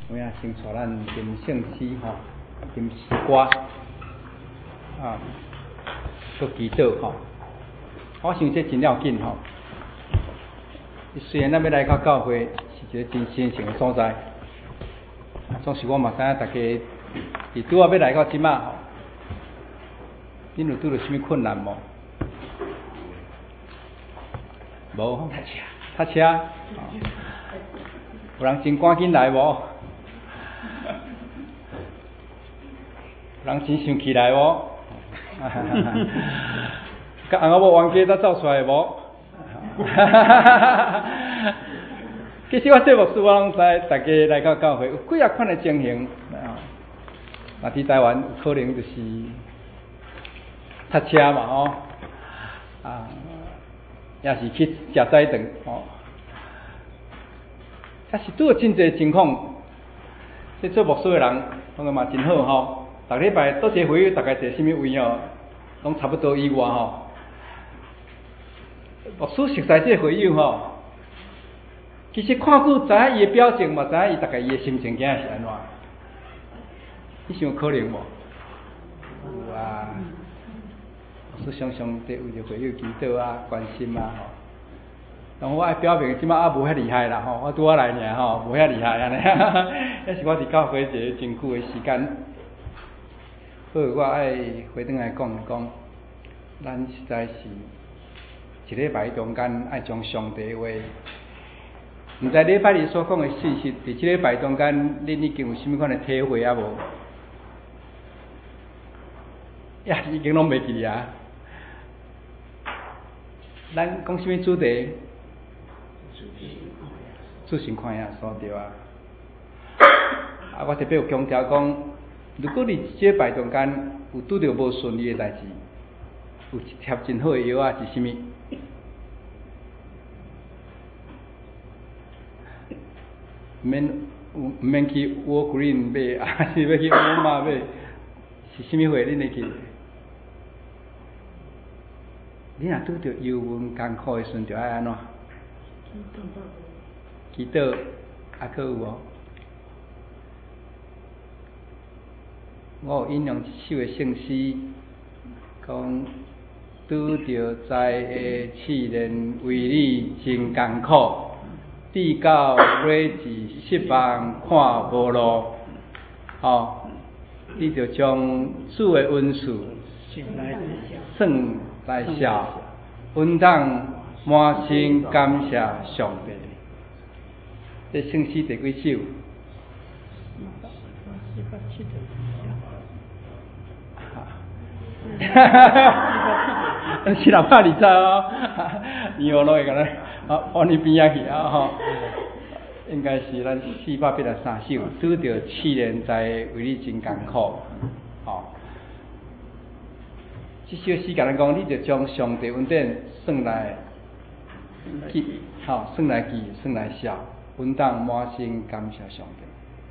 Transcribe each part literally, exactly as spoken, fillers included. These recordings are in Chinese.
有影先带咱吟圣诗吼，吟诗歌啊，搁祈祷吼。我想这真要紧吼。虽然咱要来到教会是一个真神圣的所在，总是我嘛知影大家伫拄啊要来到即马吼，恁有拄着什么困难无？无？塞车？塞车？哦、有人真赶紧来无？有人真想起来无？甲翁仔某冤家才走出来无？其实我这牧师我拢知，大家来到教会有几啊款的情形啊。啊，伫台湾有可能就是塞车嘛吼，啊，也是去食早顿吼，也是拄有真侪情况。这做牧师的人，当然嘛真好吼。逐礼拜倒一个会议，大概坐什么位哦，拢差不多以外吼。牧师熟悉这个会友吼，其实看久知影伊的表情，嘛知影伊大概伊的心情今仔是安怎。你想有可能无？有啊。牧师常常伫为着会友祈祷啊、关心啊吼。但我爱表明，即摆也无遐厉害啦吼，我拄仔来尔吼，无遐厉害安尼。迄是我伫教会一个真久的时间。所以我爱回转来讲讲，咱实在是。一礼拜中间爱将上帝的话，毋知礼拜日所讲的信息，伫即礼拜中间，恁已经有甚物款的体会啊无？也已经拢袂记啊。咱讲什么主题？自信看呀，说对啊。啊，我特别有强调讲，如果你即礼拜中间有拄着无顺利的代志，有一贴真好的药啊，是啥物？毋免毋免去沃格林买，还是要去沃尔玛买？是啥物货？恁会记？你若拄着忧闷艰苦的时阵，就爱安怎？祈祷，啊，佫有无？我有引用一首的圣诗，讲拄着灾的试炼，为你真艰苦。地到尾至失望看无路，吼、哦，你就将主的恩赐算来笑，稳当满心感谢上帝。这圣诗第几首？哈哈哈！是六百二十哦，以后拢会甲咱啊往你边仔去啊吼。应该是咱四百八十三首，拄着试炼在为你真艰苦，吼、哦。这首诗甲咱讲，你就将上帝恩典算来记，吼、哦，算来记，算来笑，稳当满心感谢上帝。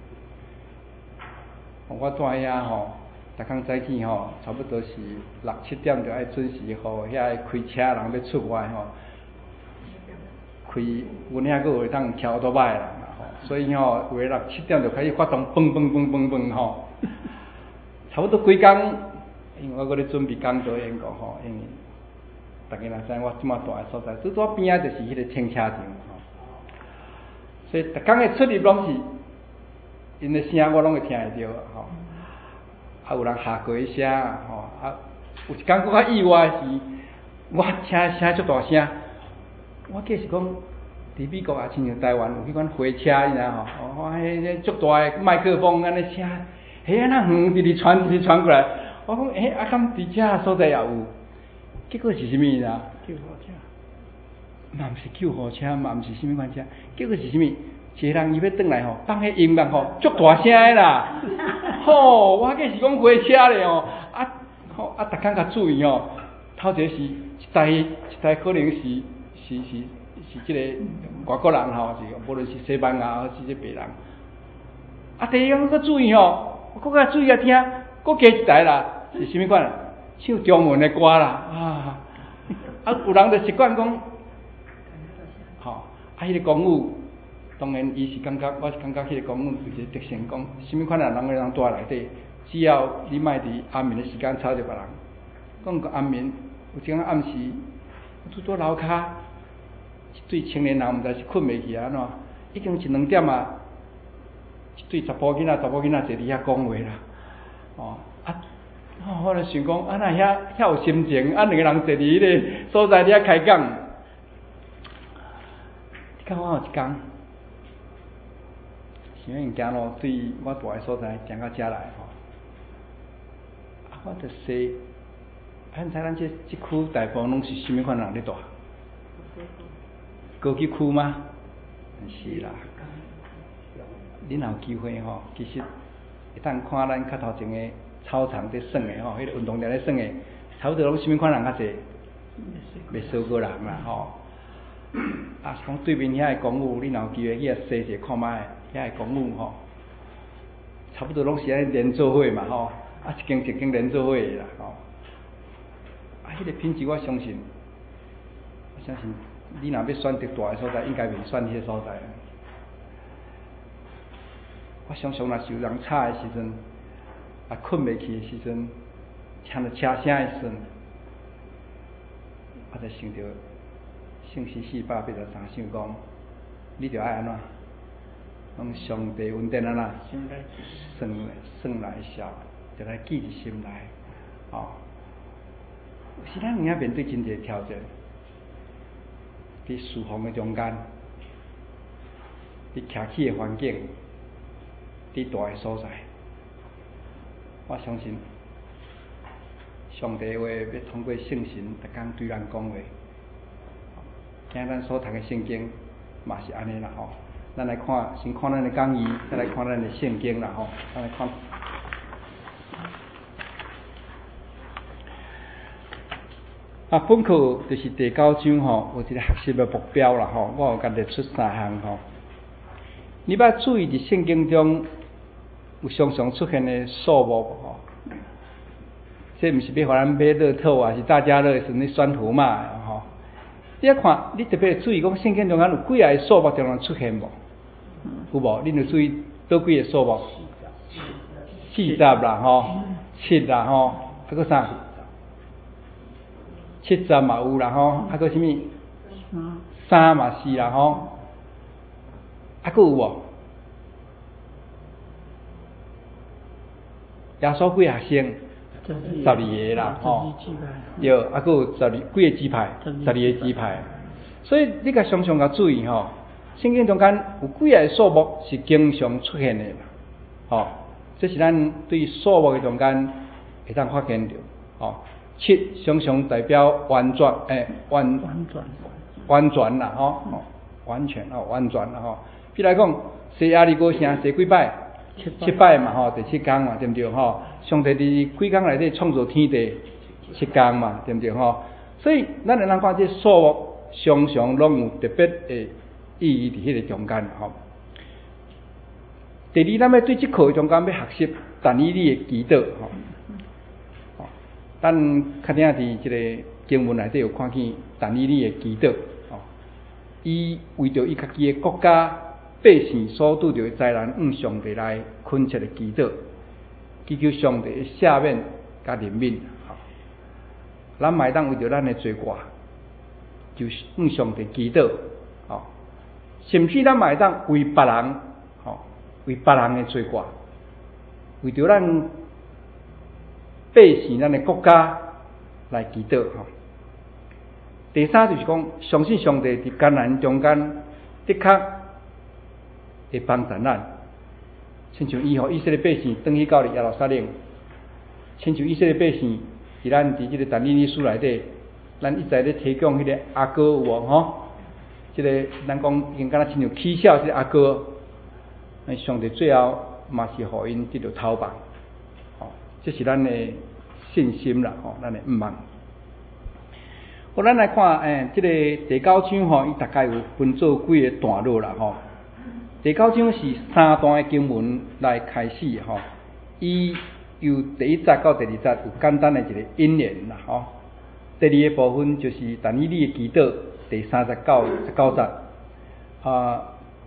我住遐吼，逐工早起吼，差不多是六七点就爱准时，互遐开车人要出外吼。开，阮遐佫有会当骑奥多摆啦，吼，所以吼，有诶六七点就开始发动，蹦蹦蹦蹦蹦吼，差不多规工，因为我佫咧准备讲座演讲吼，因为大家若知我即马住诶所在，拄拄边仔就是迄个停车场吼，所以逐工诶出入拢是，因诶声我拢会听会着吼，啊有人下过诶声吼，啊有一工佫较意外是，我听诶声足大声。我计是讲，伫美国啊，亲像台湾有迄款火车，你知影吼？哦，迄迄足大诶麦克风安尼声，嘿安那远直直传直直传过来。我讲，诶，啊，敢伫遮所在也有？结果是啥物啦？救护车。嘛毋是救护车，嘛毋是啥物款车，结果是啥物？一个人伊要转来吼，放迄音乐吼，足大声诶啦！吼，我计是讲火车咧吼，啊，吼啊，逐工甲注意吼，头一个是一台一台可能是。是是是，即个外国人吼，是无论是西班牙还是即白人。啊，第二个佫注意吼，我佫较注意啊听，佫加一台啦，是啥物款？唱中文的歌啦，啊，啊有人就习惯讲，吼、哦，啊，迄、那个公务当然，伊是感觉，我是感觉迄个公案有一个特性，讲什么款人人个人住在内底，只要你莫伫暗暝的时间吵着别人，讲个暗暝有一个暗时，拄拄楼骹，一对青年人毋知是困袂去啊安怎，已经一两点啊，一对查甫囡仔、查某囡仔坐伫遐讲话啦，哦啊，哦，我就想讲，啊那遐遐有心情，啊两个人坐伫迄个所在伫遐开讲，你看我有一工。想物件咯，对我住的所在行到遮来吼，啊，我着说，咱知咱这这区大部分拢是甚物款人咧住？高级区吗？毋是啦，恁若有机会吼，其实会当看咱较头前的操场在耍的吼，迄个运动场咧耍的，差不多拢甚物款人较济？袂少个人啦吼。啊，是讲对面遐的公寓，你若有机会去遐踅踅看卖。遐个公寓吼，差不多拢是安尼连做伙嘛吼，啊一间一间连做伙的啦吼。啊，迄个品质我相信，我相信你若要选择大个所在，应该袂选迄个所在。我常常若是有人吵的时阵，啊困袂去的时阵，听到车声的时阵，我才想到圣诗四百八十三首讲，你着爱安怎？讲上帝恩典啊啦，算来算来笑，就来记伫心内。哦，有时咱有影面对真侪挑战，伫侍奉的中间，伫徛起的环境，伫大的所在，我相信上帝话要通过圣神，逐工对咱讲话。今咱所读的圣经嘛是安尼啦吼。咱来看，先看咱的讲义，再来看咱的圣经啦吼。咱来看，啊，本课就是第九章吼，有一个学习的目标啦吼。我有甲列出三项吼。你捌注意伫圣经中有常常出现的数目吼？这毋是要互咱买乐透啊，是大家乐是你选图嘛吼。你啊看，你特别注意讲圣经中间有几个数目常常出现无？有无？恁有注意倒几个数目？四十啦吼，七啦吼，啊个啥？七十嘛有啦吼，啊个什么？三嘛是啦吼，啊个有无？耶稣几学生？十二个啦吼，对，啊个有十二几个支派？十二个支派。所以你甲常常甲注意吼。圣经中间有几个数目是经常出现的，吼，这是咱对数目的中间会当发现到，吼，七常常代表完全，诶，完完全完全啦，吼，完全哦，完全啦，吼。比如来讲，西亚利哥城西几摆？七摆嘛，吼，第七天嘛，对不对？吼，上帝伫几天内底创造天地，七天嘛，对不对？吼，所以咱会当看这数目常常拢有特别的意义伫迄个中间吼。第二，咱要对即课中间要学习但以理的祈祷吼。吼，咱较定伫即个经文内底有看见但以理的祈祷吼。伊为着伊家己的国家百姓所拄着的灾难，向上帝来恳切的祈祷，祈求上帝的赦免甲怜悯吼。咱嘛会当为着咱的罪过，就向上帝祈祷吼。甚至咱嘛会当为别人，吼，为别人的罪过，为着咱百姓、咱的国家来祈祷吼。第三就是讲，相信上帝伫艰难中间的确会帮助咱，亲像伊吼以色列百姓转去到耶路撒冷，亲像以色列百姓伫咱伫即个但以理书内底，咱一再咧提供迄个阿哥有无吼？即、这个咱讲已经敢若亲像起笑即个阿哥，那上帝最后嘛是互因得到头棒，吼，这是咱的信心啦，吼，咱的毋忘。好，咱来看诶，即、这个第九章吼，伊大概有分做几个段落啦，吼。第九章是三段的经文来开始吼，伊由第一节到第二节有简单的一个引言啦，吼。第二个部分就是但以理的祈祷，第三节到十九节。啊，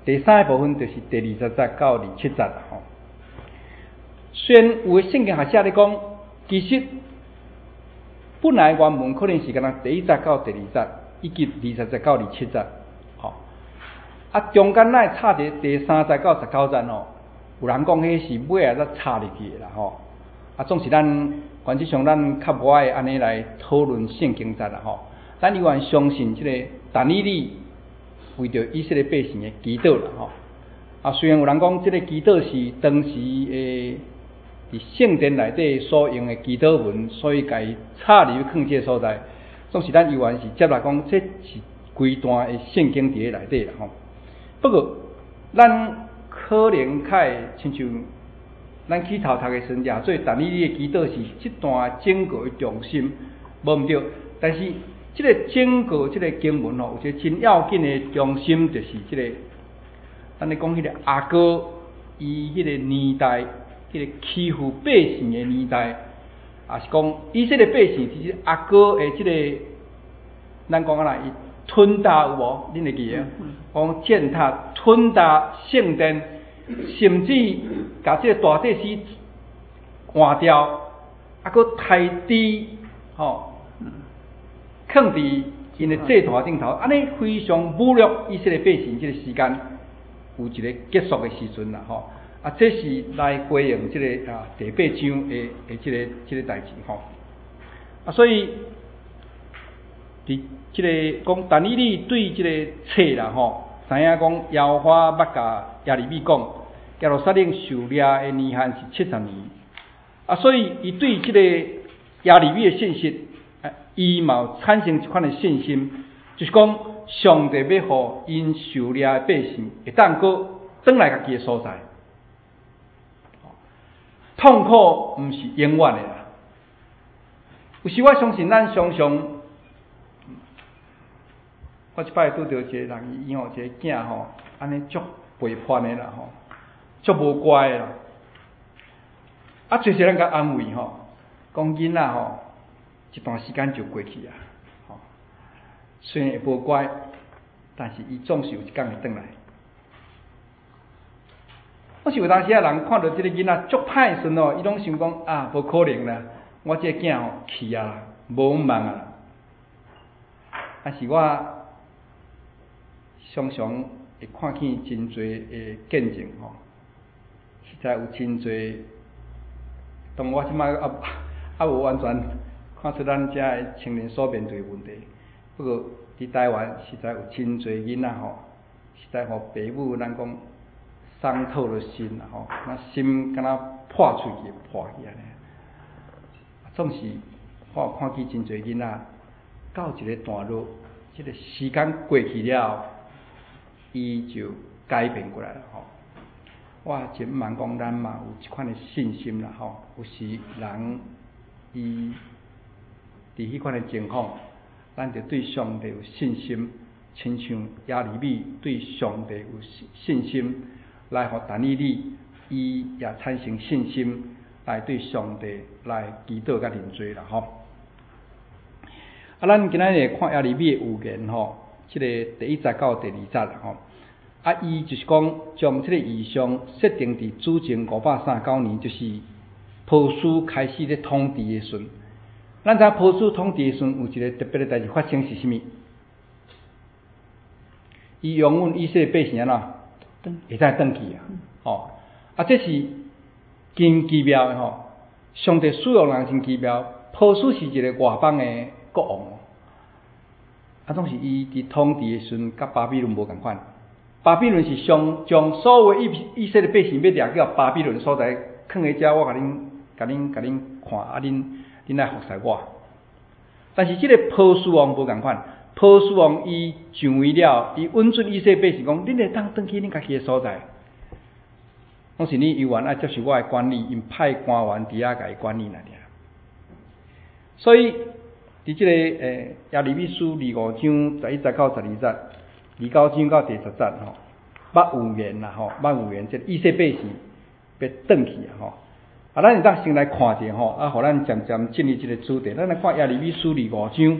第三个部分就是第二十节到二七节啦吼。虽然有的圣经学者咧讲，其实本来原文可能是敢若第一节到第二节，以及二十节到二七节，吼。啊，中间咱会插一个第三节到十九节吼，有人讲迄是尾啊才插入去的啦吼。啊，总是咱原则上咱较无爱安尼来讨论圣经节啦吼。咱依然相信即个但以理为着以色列百姓的祈祷啦吼。啊，虽然有人讲即个祈祷是当时诶伫圣殿内底所用的祈祷文，所以家插入去放即个所在，总是咱依然是接来讲，这是规段的圣经伫咧内底啦吼。不过，咱可能较会亲像咱去头读的时阵，也做但以理的祈祷是即段整个的重心，无毋对。但是即个整个即个经文吼，有一个真要紧的重心，就是即、这个，咱咧讲迄个阿哥，伊迄个年代，迄、那个欺负百姓的年代，也是讲以色列百姓其实阿哥的即、这个，咱讲啊啦，伊吞大有无？恁会记啊？讲践踏、吞大圣殿，甚至甲即个大祭司换掉，啊，佫抬低，吼。放伫因的祭坛顶头，安尼非常侮辱以色列百姓。即个时间有一个结束的时阵啦，吼啊，这是来回应即、这个啊第八章的的即、这个即、这个代志吼啊，所以伫即个讲但以理对即个册啦吼，知影讲耶和华捌甲耶利米讲，耶路撒冷受掠的年限是七十年啊，所以伊对即个耶利米的信息。伊嘛产生一款的信心，就是讲上帝要互因受掠的百姓会当过转来家己的所在。痛苦毋是永远的啦。有时我相信咱常常，我一摆拄着一个人，伊吼一个囝吼，安尼足背叛的啦吼，足无乖的啦。啊，随时咱甲安慰吼，讲囡仔吼。一段时间就过去啊，吼、哦！虽然会无乖，但是伊总是有一天会转来。我是有当时啊，人看到这个囡仔足歹顺哦，伊拢想讲啊，无可能啦，我这个囝吼去啊，无望啊。但是我常常会看见真侪的见证吼，实在有真侪，当我即摆啊啊无完全。看出咱遮的青年所面对的问题，不过伫台湾实在有真侪囡仔吼，实在互父母咱讲伤透了心啦吼，那心敢若破出去破去安尼。总是我有看见真侪囡仔到一个段落，即、这个时间过去了，伊就改变过来了吼。我真毋茫讲咱嘛有一款的信心啦吼，有时人伊。伫迄款的情况，咱就对上帝有信心，亲像耶利米对上帝有信心，来互但以理伊也产生信心，来对上帝来祈祷甲认罪啦吼。啊，咱今仔日看耶利米的预言吼，即、这个第一节到第二节啦吼。啊，伊就是讲将即个异象设定伫主前五百三十九年，就是波斯开始咧统治的时阵。咱知波斯统治的时阵有一个特别的代志发生是啥物？伊用阮以色列百姓安怎会使转去啊？哦，啊，这是真奇妙的吼！上帝使用人真奇妙。波斯是一个外邦的国王，啊，总是伊伫统治的时阵，甲巴比伦无共款。巴比伦是上将所有以以色列百姓要掠去巴比伦所在，囥喺遮，我甲恁、甲恁、甲恁看，啊，恁。恁来服侍我，但是这个波斯王无共款，波斯王伊上位了，伊允准以色列百姓讲，恁会当转去恁家己的所在，拢是你犹原爱接受我的管理，因派官员伫遐甲伊管理那尔。所以伫这个诶耶利米书二五章十一节到十二节，二九章到第十节吼，捌预言啦吼，捌预言即以色列百姓要转去啊吼。啊，咱会当先来看者吼，啊，互咱渐渐进入这个主题。咱来看耶利米书二五章，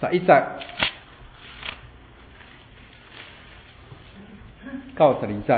十一节到十二节。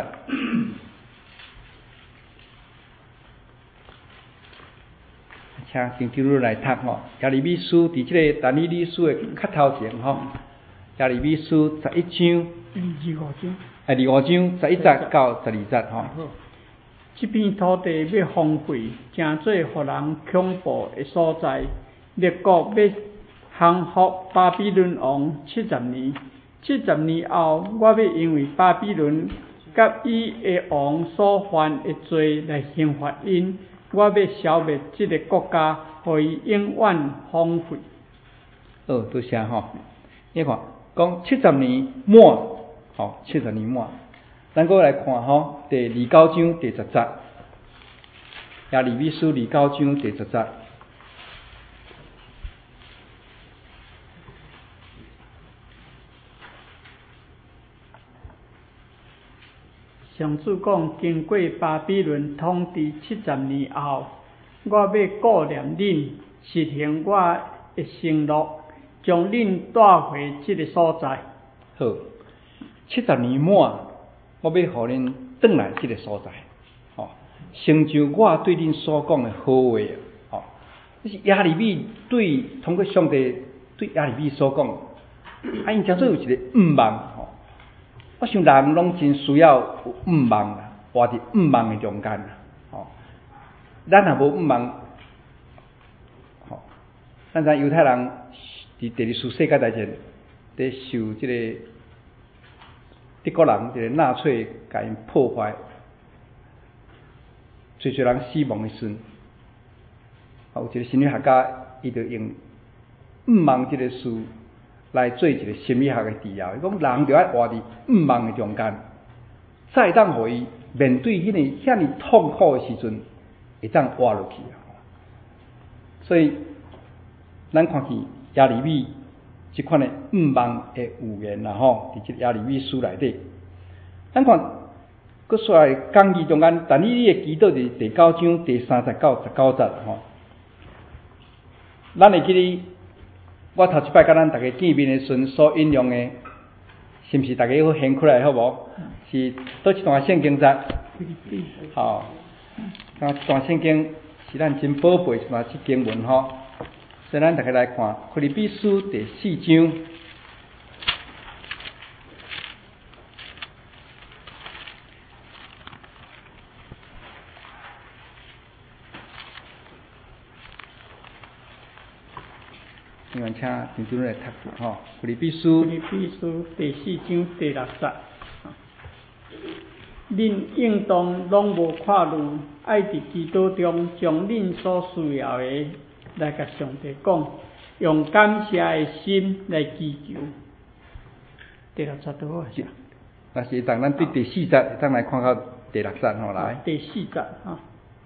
请请进入来读吼，耶利米书伫即个但以理书的较头前吼，耶利米书十一章， 二五章， 啊，二五章十一节到十二节吼。 这片土地要荒废，成做互人恐怖的所在。列国要降服巴比伦王七十年，七十年后，我要因为巴比伦甲伊的王所犯的罪来刑罚因。我要消灭这个国家，互伊永远荒废。 哦，多谢吼。你看，讲七十年满，吼，七十年满。咱搁来看吼，第二九章第十节，耶利米书二九章第十节。 上主讲，经过巴比伦统治七十年后，我要顾念恁，实行我的承诺，将恁带回这个所在。 好，七十年满，我要互恁转来这个所在，吼，成就我对恁所讲的好话，吼。这是耶利米对通过上帝对耶利米所讲，啊，因诚做有一个愿望，吼。我想人拢真需要有愿望啦，活伫愿望的中间啦，吼。咱若无愿望，吼，咱知犹太人伫第二次世界大战伫受即个德国人即个纳粹甲因破坏，最侪人死亡的时阵，有一个心理学家，伊就用愿望即个事来做一个心理学的治疗。伊讲人就要活伫愿望的中间，才会当互伊面对迄个遐尼痛苦的时阵，会当活落去。所以，咱看见耶利米即款的愿望的预言啦，吼，伫即耶利米书内底，咱看，搁出来讲义中间，但以理的祈祷伫第九章第三十到十九节吼。咱会记哩，我头一摆甲咱大家见面的时阵所引用的，是毋是大家好掀开来好无？是倒一段圣经节？吼，啊，一段圣经是咱真宝贝一段即经文吼。所以咱大家来看腓立比书第四章。请请请主来读吼，腓立比书。 腓立比书第四章第六节。恁应当拢无看路，爱伫基督中将恁所需要的来甲上帝讲，用感谢的心来祈求。第六节拄好是。 那是当咱对第四节，当来看到第六节吼来。 第四节哈，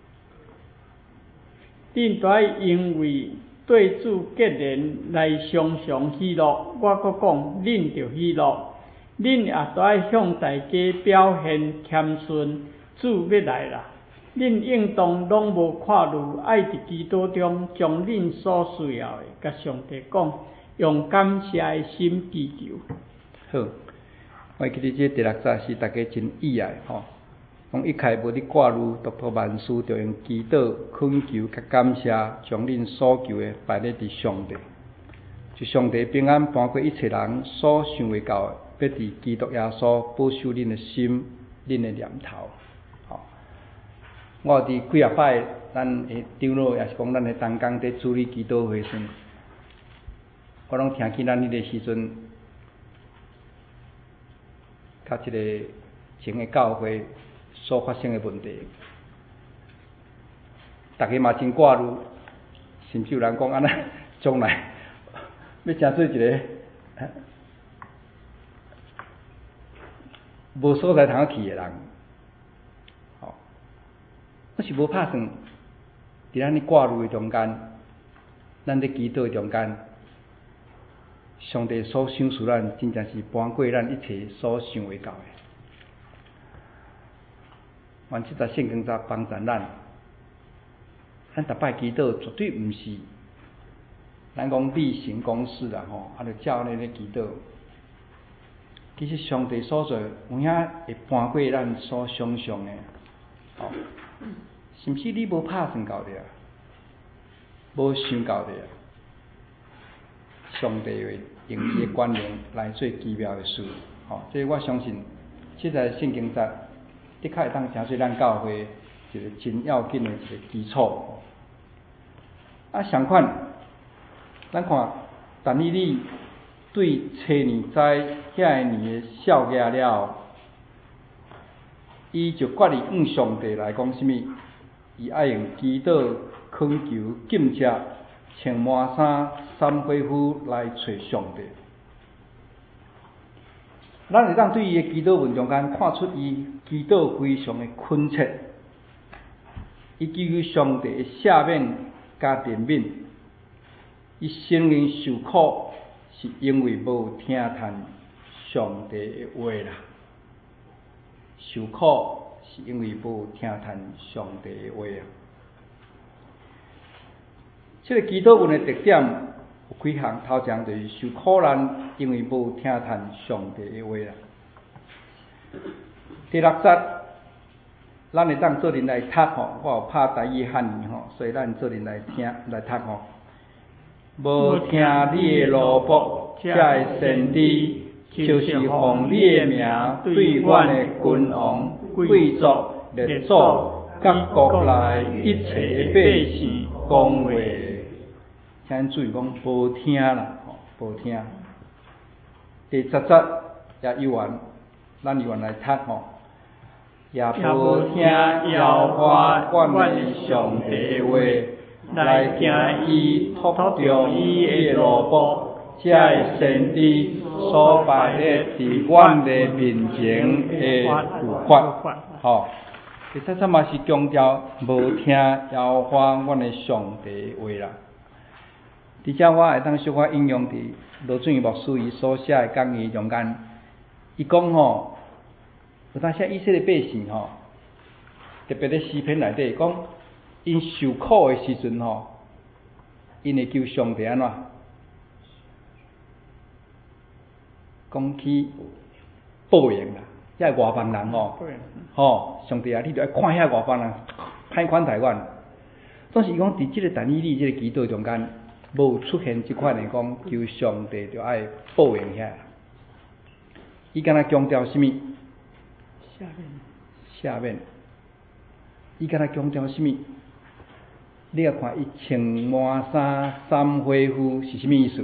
恁都爱因为对主结连来常常喜乐。我搁讲，恁就喜乐。恁也都爱向大家表现谦逊，主要来啦。恁应当拢无看路，爱伫基督中将恁所需要的甲上帝讲，用感谢的心祈求。 好，我记得这第六节是大家真意爱吼。讲一切无伫挂路，独托万事，就用祈祷、恳求甲感谢，将恁所求的摆咧伫上帝。就上帝平安搬过一切人所想袂到的。要伫基督耶稣保守恁的心、恁的念头。吼，我伫几啊摆，咱的长老也是讲，咱的同工伫处理祈祷会时，我拢听见咱迄个时阵，甲一个前的教会所发生的问题，大家嘛真挂虑，甚至有人讲安那将来要成做一个。无所在通去的人，吼，我是无拍算。伫咱咧挂虑的中间，咱咧祈祷的中间，上帝所赏赐咱，真正是搬过咱一切所想袂到的。愿即节圣经节帮助咱，咱逐摆祈祷绝对毋是咱讲例行公事啦吼，啊，就照那咧祈祷。其实上帝所做有影会搬过咱所想象的，吼、哦，甚至你无拍算到的啊，无想到的啊，上帝会用伊的权能来做奇妙的事，吼、哦，这我相信，这个圣经节的确会当成做咱教会一个真要紧的一个基础。啊，相反，咱看但以理对初年在遐个年的少爷了后，伊就决意向上帝来讲什么？伊爱用祈祷、恳求、敬谢、穿满衫、三恢复来找上帝。咱会当对伊的祈祷文中间看出伊祈祷非常的恳切，伊祈求上帝的赦免加怜悯，伊承认受苦是因为无听谈上帝的话啦，受苦是因为无听谈上帝的话啊。这个祈祷文的特点有几项，头前就是受苦难，因为无听谈上帝的话啦。第六节，咱会当做人来读吼，我有拍台语汉语吼，所以咱做人来听来读吼。无听你的罗卜，这个先知，就是奉你的名对阮的君王、贵族、列祖、甲国内一切的百姓讲话。请注意讲无听啦，吼，无听。第十节也有完，咱有完来读吼，也无听耶和华阮的上帝的话。来听伊托着伊的罗卜，这个先知所摆咧伫阮的面前的律法，吼，其实这嘛是强调无听耶和华阮的上帝的话啦。而且我会当小可引用伫罗俊义牧师伊所写的讲义中间，伊讲吼，有当写以色列百姓吼，特别咧诗篇内底讲。因受苦的时阵吼，因会求上帝安怎？讲去报应啦，遐外邦人吼，吼，上帝啊，你著爱看遐外邦人歹款待阮。总是伊讲伫即个但以理即个祈祷中间，无出现即款的讲求上帝著爱报应遐。伊敢若强调什么？ 下面， 下面，伊敢若强调什么？你要看伊穿满衫三恢复是什么意思？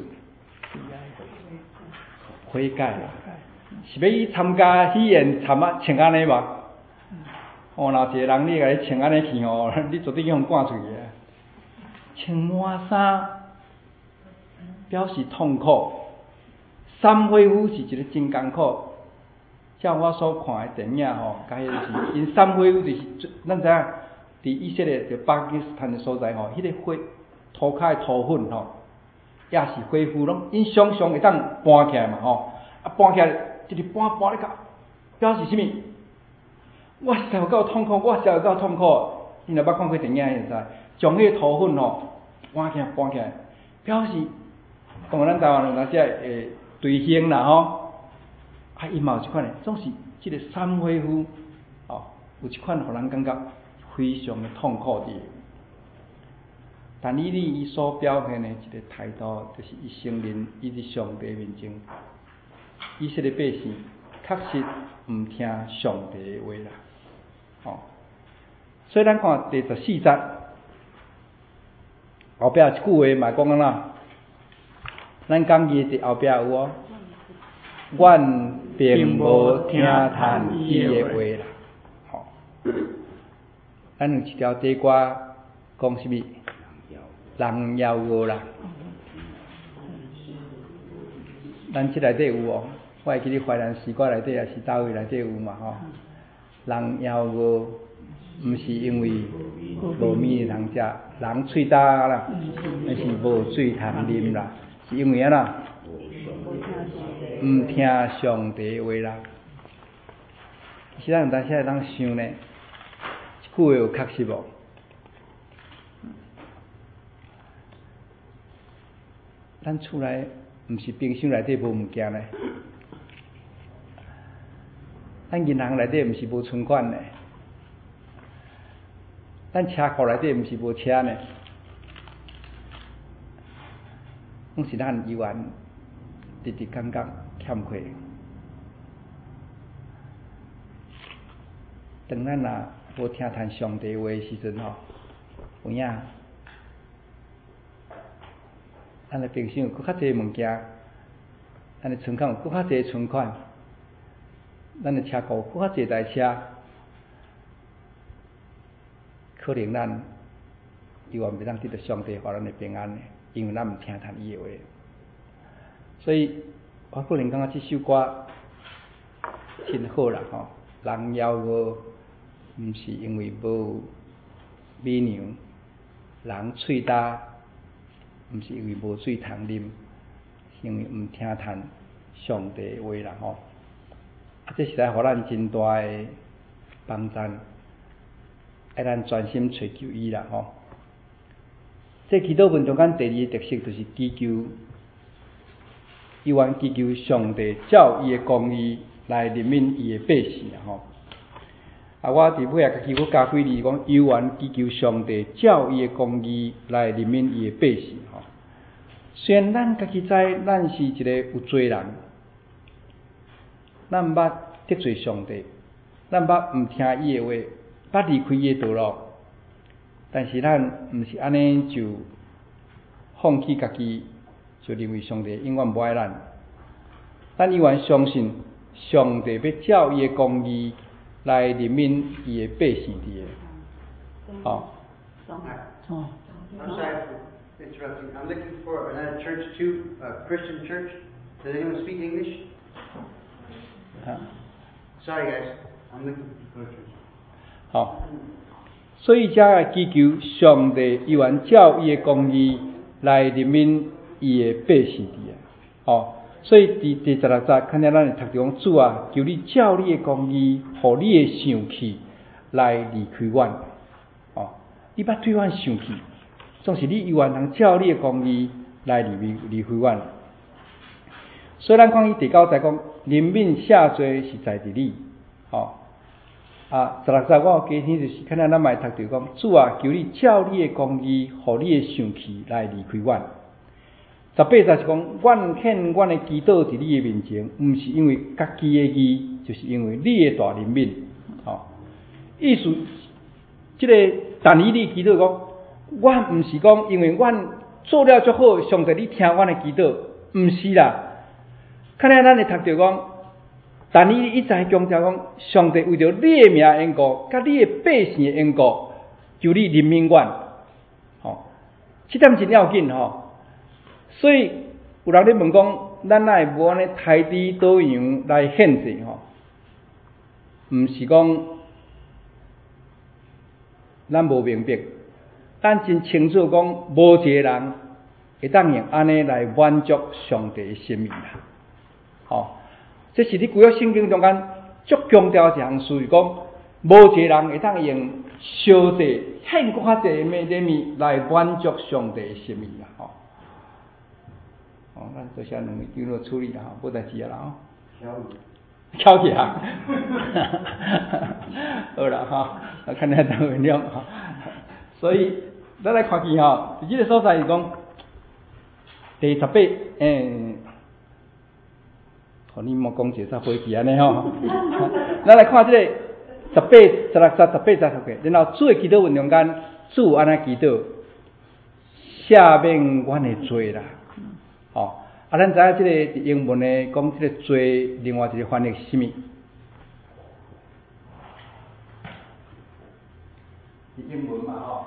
悔改啦，是要伊参加喜宴参啊穿安尼嘛？哦，若一个人你甲伊穿安尼去吼，你绝对去互赶出去啊！穿满衫表示痛苦，三恢复是一个真艰苦。照我所看的电影吼，甲迄个是因三恢复就是咱知影。伫以色列就巴基斯坦的所在吼，迄、那个灰涂骹的土粉吼，也是恢复拢因常常会当搬起来嘛吼，啊搬起来就是搬搬咧到，表示什么？我实在有够痛苦，我实在有够痛苦。你若捌看过电影，你就知，将迄个土粉吼搬起来搬起来，表示当然咱台湾有当时诶对兴啦吼，啊伊嘛有即款诶，总是即个三恢复哦，有一款互人感觉。非常的痛苦的，但以理伊所表现的一个态度，就是伊承认伊伫上帝面前，以色列百姓确实毋听上帝的话啦，吼、哦。所以咱看第十四节后壁一句话嘛讲安怎？咱讲义伫后壁有哦，阮并无听谈伊的话啦，吼、哦。咱有一条底歌讲什么？人妖恶啦。咱这内底有哦，我会记得淮南诗歌内底也是倒位内底有嘛吼。人妖恶，毋是因为无米通食，人喙焦啦，那是无水通啉啦，是因为安怎？毋听上帝话啦。其实咱有当时会当想呢。句话有确实无？ 咱厝内毋是冰箱内底无物件呢？咱银行内底毋是无存款呢？咱车库内底毋是无车呢？拢是咱有缘直直感觉欠缺。当咱若无听谈上帝话的时阵吼，有影，咱的冰箱有搁较济物件，咱的存款有搁较济存款，咱的车库有搁较济台车，可能咱有缘袂当得到上帝互咱的平安呢，因为咱毋听谈伊的话。所以我个人感觉这首歌真好啦吼，人妖我。毋是因为无美娘，人喙焦，毋是因为无水通啉，是因为毋听谈上帝的话啦吼。啊，这是来互咱真大的帮助，爱咱专心寻求伊啦吼。这祈祷文中间第二个特色就是祈求，伊愿祈求上帝照伊的公义来怜悯伊的百姓啦吼。啊，我伫尾啊，家己我加几字讲，有缘祈求上帝照伊的公义来怜悯伊的百姓吼。虽然咱家己知，咱是一个有罪人，咱毋捌得罪上帝，咱捌毋听伊的话，捌离开伊的道路，但是咱毋是安尼就放弃家己，就认为上帝永远无爱咱。咱有缘相信上帝要照伊的公义。来怜悯伊的百姓伫个，好。 Oh. I'm sorry for interrupting. I'm looking for another church too, a Christian church. Does anyone speak English? Huh? Sorry guys, I'm looking for a church. 好，所以才会祈求上帝有缘照伊的公义来怜悯伊的百姓伫个，哦。所以伫第十六节看见咱会读到讲，主啊，求你照你的公义，互你的生气来离开阮。哦，你捌对阮生气，总是你有缘通照你的公义来离离开阮。所以咱看伊第九节讲，怜悯赦罪是在伫你。哦，啊，十六节我有加添就是看见咱嘛会读到讲，主啊，求你照你的公义，互你的生气来离开阮。十八节是讲，阮献阮的祈祷伫你的面前，毋是因为家己的义，就是因为你的大怜悯。哦，意思，即、这个但以理祈祷讲，阮毋是讲因为阮做了足好，上帝你听阮的祈祷，毋是啦。看来咱会读到讲，但以理一再强调讲，上帝为着你的名缘故，甲你的百姓的缘故，求你怜悯阮。哦，这点真要紧吼。哦，所以有人咧问讲，咱哪会无安尼抬低倒样来献祭吼？毋是讲咱无明白，咱真清楚讲，无一个人会当用安尼来满足上帝的心意啦。吼、哦，这是伫旧约圣经中间足强调一项事，讲无一个人会当用烧祭献搁较济的礼物来满足上帝的心意啦。吼、哦。哦，咱做下两个丢落处理啦，无代志啊啦吼。巧去啊！好啦哈，看下当原谅哈。所以咱来看见吼，伫即个所在是讲第十八，诶，互你莫讲一个飞机安尼吼。咱来看即个十八、十六、十十八、十十然后主的祈祷文中间，主安尼祈祷，赦免阮的罪啦。哦，啊，咱知影即个英文呢，讲即个罪，另外一个翻译是啥物？是英文嘛吼？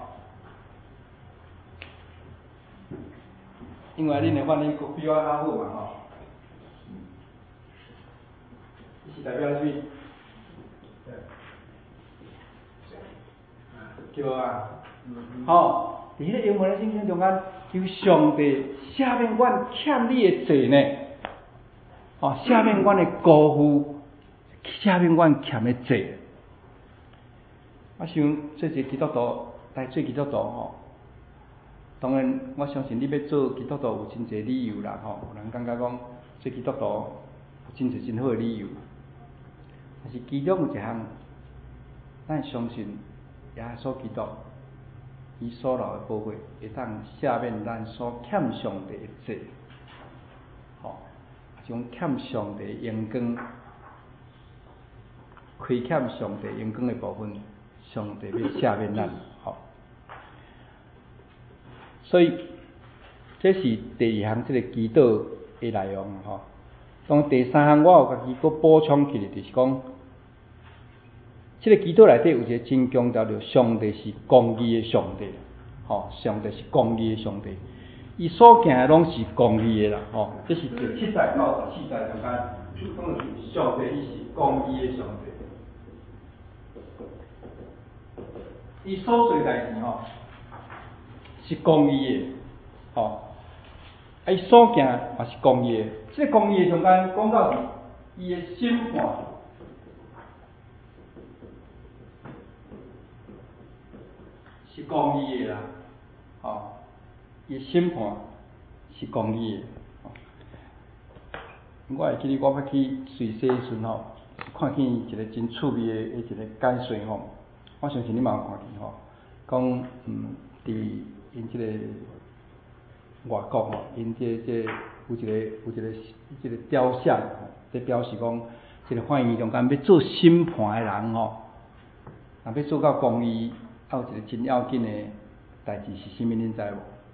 因为恁的翻译比我较好嘛吼。是代表啥物？对啊，吼。伫迄个英文的圣经中间，求上帝赦免阮欠你的罪呢，哦，赦免阮的辜负，赦免阮欠的罪。我想这是基督徒，来做基督徒吼， 当然，我相信你要做基督徒有真侪理由啦，吼，有人感觉讲做基督徒有真侪真好的理由。但是其中有一项，咱会相信耶稣基督伊所留的宝血会当赦免咱所欠上帝的罪，吼，种欠上帝荣光、亏欠上帝荣光的部分，上帝要赦免咱，吼。所以这是第二项，这个祈祷的内容，吼。当第三项，我有家己搁补充起来，就是讲，这个祈祷内底有一个真强调着上帝是公义的上帝，吼，上帝是公义的上帝，伊所行的拢是公义的啦，吼。这是第七节到十四节中间，讲的是上帝伊是公义的上帝，伊所做代志吼是公义的，吼，啊，伊所行也是公义的。这个公义的中间讲到是伊的审判。是公义的啦，吼，伊审判是公义的。我会记得我要去瑞士时阵吼，看见一个真趣味的一个解说吼，我相信你嘛有看见吼，讲嗯，伫因即个外国吼，因这这有一个有一个一个雕像吼，这表示讲，这个法院中间要做审判的人吼，若要做到公义。还有一个真要紧的代志是啥物？恁知无？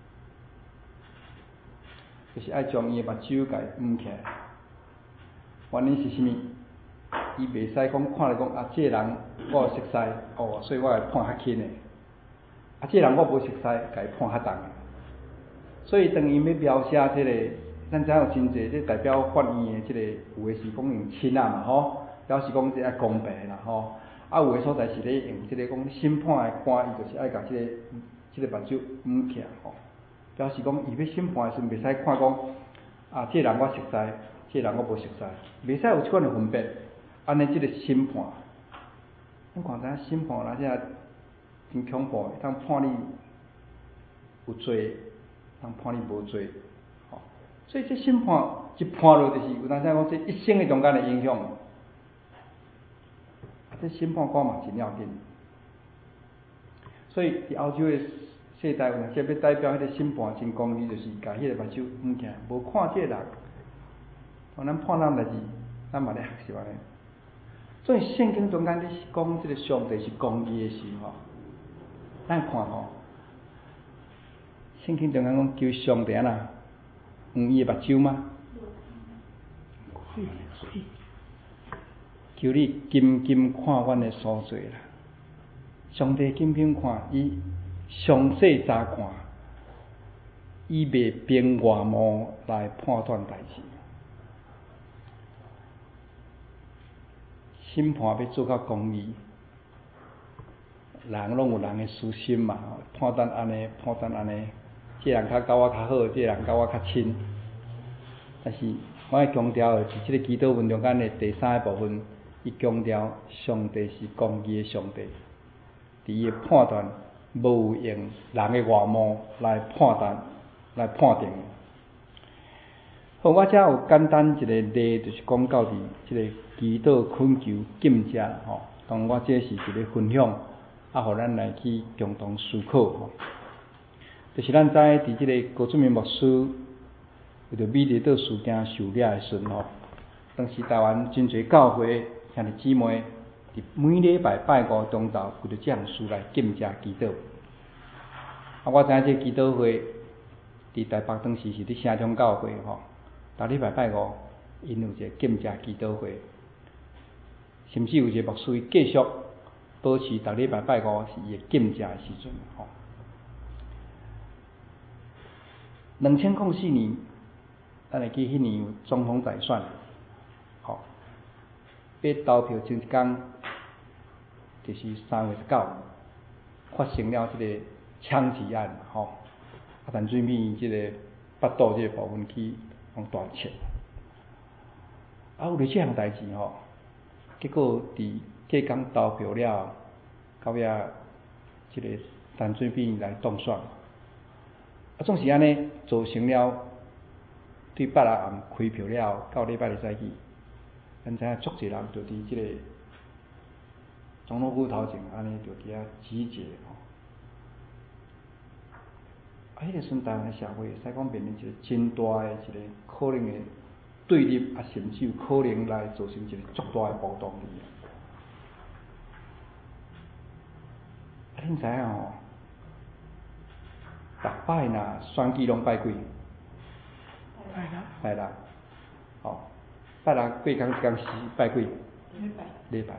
就是爱将伊的目睭甲伊捂起来。原因是啥物？伊袂使讲看咧讲啊，这个人我有熟悉，哦，所以我会判较轻的。啊，这个人我无熟悉，甲伊判较重的。所以当伊要描写这个，咱知影有真济，这代表法院的这个有诶是讲用亲啊嘛吼，表示讲这爱公平啦吼。啊，有诶所在是咧用即个讲审判诶官，伊就是爱甲即个即个目睭捂起来吼，表示讲伊要审判诶时阵，袂使看讲啊，即个人我熟悉，即个人我无熟悉，袂使有即款诶分别。安尼即个审判，咱看知影审判若只真恐怖，会当判你有罪，当判你无罪，吼。所以这审判一判落，就是有当时讲这一生诶中间诶影响。这审判官嘛真要紧，所以伫欧洲的世代有哪些要代表迄个审判真公义，就是甲迄个目睭捂起来，无看这个人。当咱判咱代志，咱嘛咧学习安尼。所以圣经中间咧讲这个上帝是公义的时候，咱看吼，圣经中间讲求上帝啊，捂伊的目睭吗？求你紧紧看阮的所做啦，上帝紧紧看，伊详细查看，伊袂凭外貌来判断代志。审判要做到公义，人拢有人的私心嘛，判断安尼，判断安尼，这个人较甲我较好，这个人甲我较亲。但是我要强调的是，这个祈祷文中间的第三个部分。伊强调上帝是公义的上帝，伫伊的判断无用人的外貌来判断、来判定。好，我遮有简单一个例，就是讲到伫即个祈祷、恳求、敬者吼。当我这是一个分享，啊，互咱来去共同思考吼。就是咱知伫即个郭俊明牧师为着美丽岛事件受掠的时阵吼，当时台湾真侪教会。兄弟姊妹，伫每礼拜拜五中昼，为着这项事来敬者祈祷。啊，我知影这祈祷会伫台北当时是伫城中教会吼，逐礼拜拜五，因有一个敬者祈祷会，甚至有一个牧师继续保持逐礼拜拜五是伊的敬者的时阵吼。两千零四年，咱会记迄年有总统大选。要投票前一天，就是三月十九，发生了这个枪击案，吼，啊，陈水扁这个巴肚这个部分去用断切，啊，有了这项代志吼，结果伫隔天投票了，到尾这个陈水扁来当选， 啊，总是安尼造成了对北仔暗开票了，到礼拜日早起，咱知影足侪人就伫即个总统府头前安尼就伫遐集结吼。啊，迄个时阵台湾的社会，使讲面临一个真大的一个可能的对立，啊，甚至有可能来造成一个足大的暴动去。啊，恁知影吼，逐摆若选举拢拜几？ 拜六。 拜六，吼，拜六过工一工是拜几？ 礼拜。 礼拜。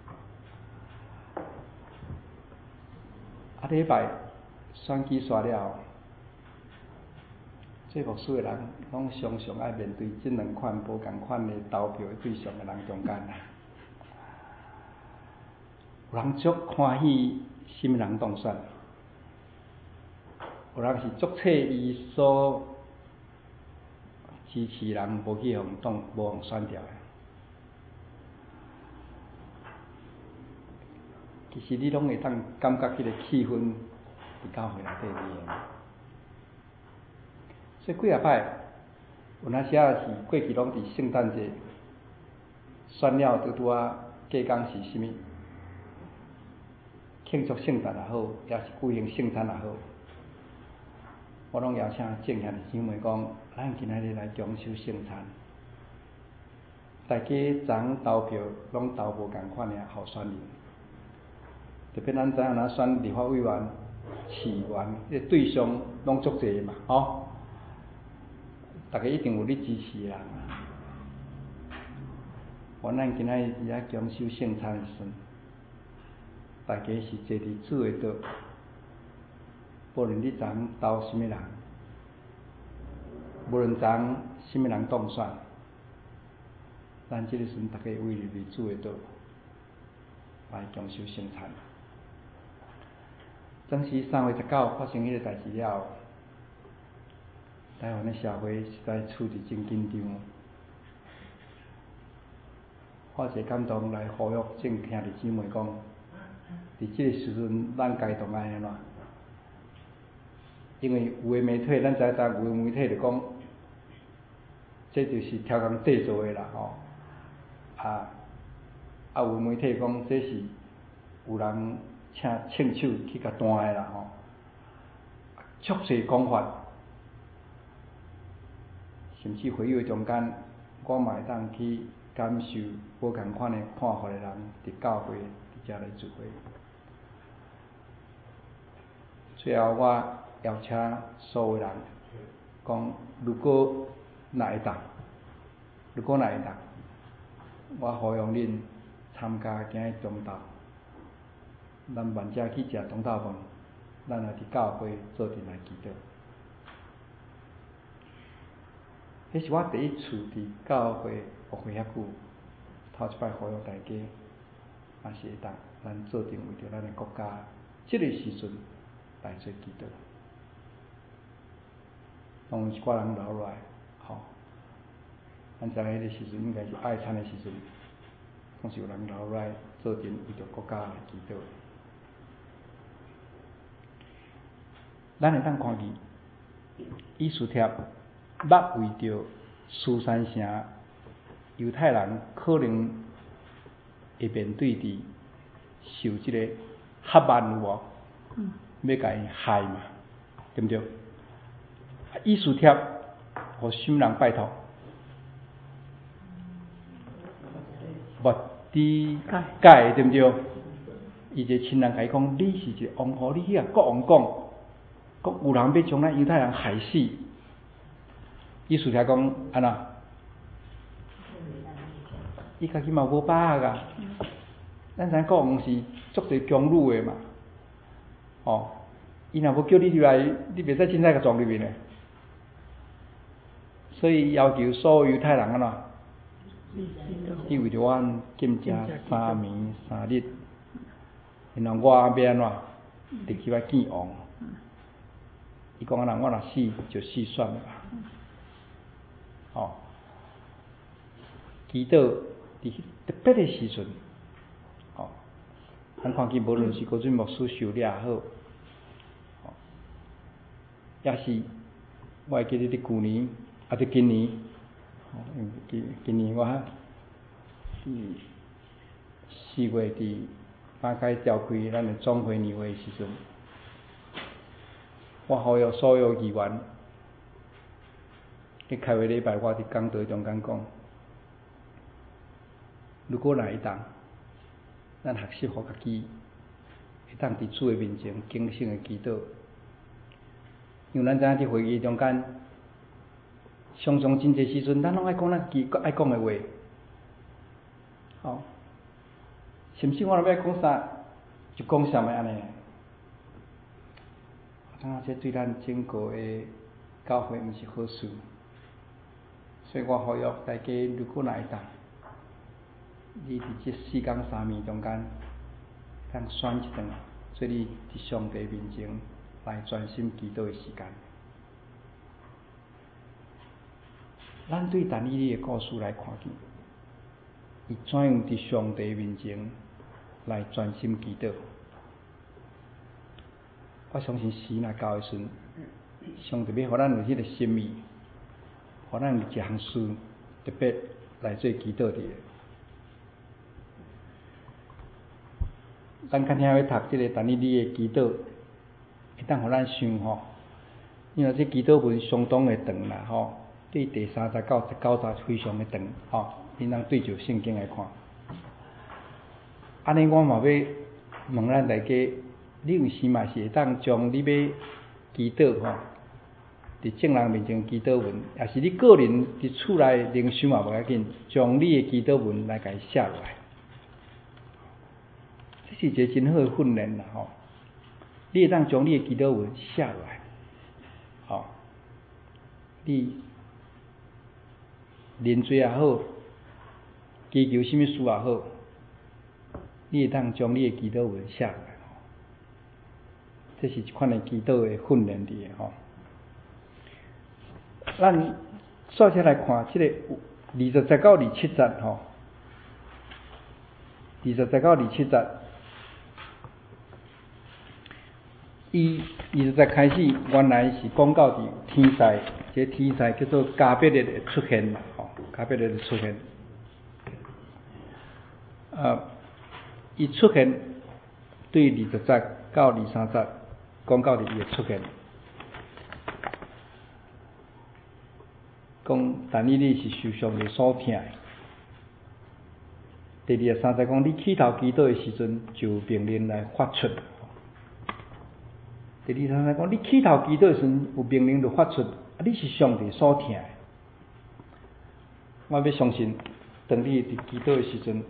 啊，礼拜选举煞了。做牧师的人，拢常常爱面对这两款无共款的投票的对象的人中间啦。有人足欢喜什么人当选，有人是足册伊所支持的人无去互当无互选掉的。其实你拢会当感觉迄个气氛伫教会内底面。所以几啊摆，有那些是过去拢伫圣诞节选了，拄拄啊过工是啥物？庆祝圣诞也好，也是举行圣餐也好，我拢邀请正兄弟姊妹讲，咱今仔日来共守圣餐。大家昨投票拢投无共款的候选人，特别咱知影咱选立法委员、市员，迄个对象拢足侪嘛，吼。大家一定有你支持的人啊！我咱今仔日伫遐共守圣餐的时阵，大家是坐伫主的桌，无论你昨投什么人，无论昨什么人当选，咱即个时阵大家围入伫主的桌来共守圣餐。当时三月十九发生迄个代志了后，台湾的社会实在处伫真紧张，我一个感动来呼吁正兄弟姊妹讲，伫即个时阵，咱该当爱安怎？因为有的媒体，咱知影，有的媒体就讲，这就是超工制作的啦，吼，啊，啊有的媒体讲这是有人请枪手去甲弹的啦，吼，足侪讲法。甚至会议的中间，我嘛会当去感受无共款的看法的人伫教会伫遮来聚会。最后我邀请所有人讲，如果若会当，如果若会当，我呼吁恁参加今日中昼，咱慢者去食中昼饭，咱来伫教会做阵来祈祷。迄是我第一次伫教会学会遐久，头一摆呼吁大家，也是会当咱做阵为着咱的国家，即、这个时阵来做祈祷。当有一寡人留落来，吼、哦，咱知影迄个时阵应该是爱餐的时阵，总是有人留落来做阵为着国家来祈祷。咱会当看见以斯帖。捌为着苏珊城犹太人可能会面对伫受即个哈曼有无？嗯、要甲伊害嘛，对不对？以斯帖互什么人拜托？莫迪改对不对？伊一个亲人甲伊讲，你是一个王侯，你去甲国王讲，讲有人要将咱犹太人害死。伊斯帖讲安怎？伊家己嘛无把握啊！咱知影国王是足侪强掳的嘛，哦，伊若无叫你入来，你袂使凊彩甲撞入面的。所以要求所有犹太人安怎？你为着阮禁食三暝三日，然后我要安怎？直去来见王。伊讲安怎？我若死就死算了。哦，祈祷伫特别的时阵，哦，咱看见无论是高准牧师受了也好，哦， 也是我会记得伫去年，啊，伫今年，哦，今今年我伫四月伫马街召开咱的总会年会的时阵，我呼吁所有议员，伫开会礼拜，我伫讲台中间讲，如果若会当，咱学习互家己，会当伫主的面前警醒的祈祷。因为咱知影伫会议中间，常常真侪时阵，咱拢爱讲咱己爱讲的话，吼、哦，甚至我若要讲啥，就讲啥物安尼。我感觉这对咱整个的教会毋是好事，所以我呼吁大家，如果若会当，你伫这四天三暝中间，当选一顿，做你伫上帝面前来专心祈祷的时间。咱对但以理的故事来看见，伊怎样伫上帝面前来专心祈祷？我相信时若到的时阵，上帝要互咱有迄个心意，互咱有一项事特别来做祈祷的。咱较听要读即个但以理的祈祷，会当互咱想吼，因为这祈祷文相当的长啦吼。对第三十到十九节非常的长，吼、哦，恁通对照圣经来看。安尼我嘛要问咱大家，你有时嘛是会当将你要祈祷吼，伫众人面前祈祷文，也是你个人伫厝内灵修嘛无要紧，将你的祈祷文来甲伊写落来，这是一个真好的训练啦吼。你会当将你的祈祷文写落来，吼、哦，你。认罪也好，祈求什么事也好，你会当将你的祈祷文写落来，这是一款的祈祷的训练伫个吼。咱首先来看即、这个二十节到二十七节吼，二十节到二十七节，伊二十节开始原来是讲到伫天灾，这个天灾叫做加百列的出现啦。加百列的出现，呃，伊出现对二十节到二三节讲到伊的出现，讲但以理是受上帝所疼的。第二十三节讲，你起头祈祷的时阵，就有命令来发出。第二十三节讲，你起头祈祷的时阵，有命令就发出，啊，你是上帝所疼的。我要相信，当你伫祈祷的时阵，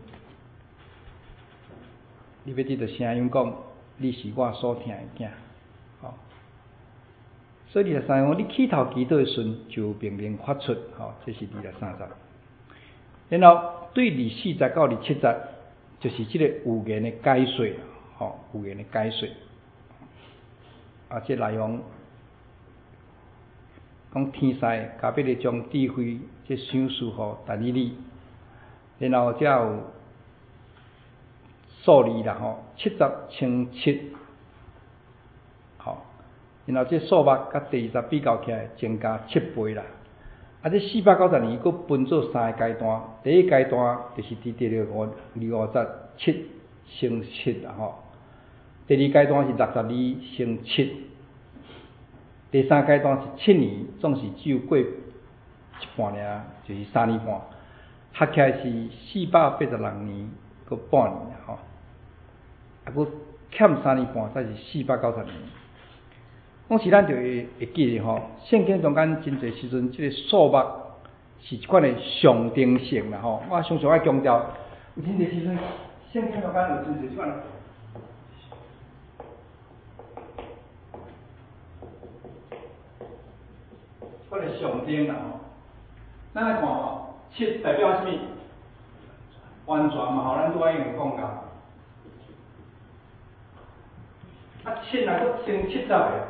你要得到声音讲，你是我所疼的囝，吼、哦。所以二十三讲，你起头祈祷的时阵，就有命令发出，吼、哦，这是二十三节。然后对二四节到二七节，就是这个有言的解说，吼、哦，有言的解说，啊，这内容。讲天灾，加百列将智慧这赏赐互但以理，然后才有数字啦吼，七十乘七，吼，然后这数目甲第二十比较起来增加七倍啦。啊，这四百九十年，佫分做三个阶段，第一阶段就是伫第六五二五节七乘七啦吼，第二阶段是六十二乘七。第三阶段是七年，总是只有过一半尔，就是三年半，合起来是四百八十六年，佮半年吼，啊，佮欠三年半才是四百九十年。讲是咱就会会记得吼，圣经中间真侪时阵，即、这个数目是一款的象征性啦吼。我常常爱强调，有真侪时阵，圣经中间有真侪即款。我个象征啦吼，咱来看吼，七代表什么？完全嘛，吼，咱拄仔已经讲到。啊，七若佫乘七十个，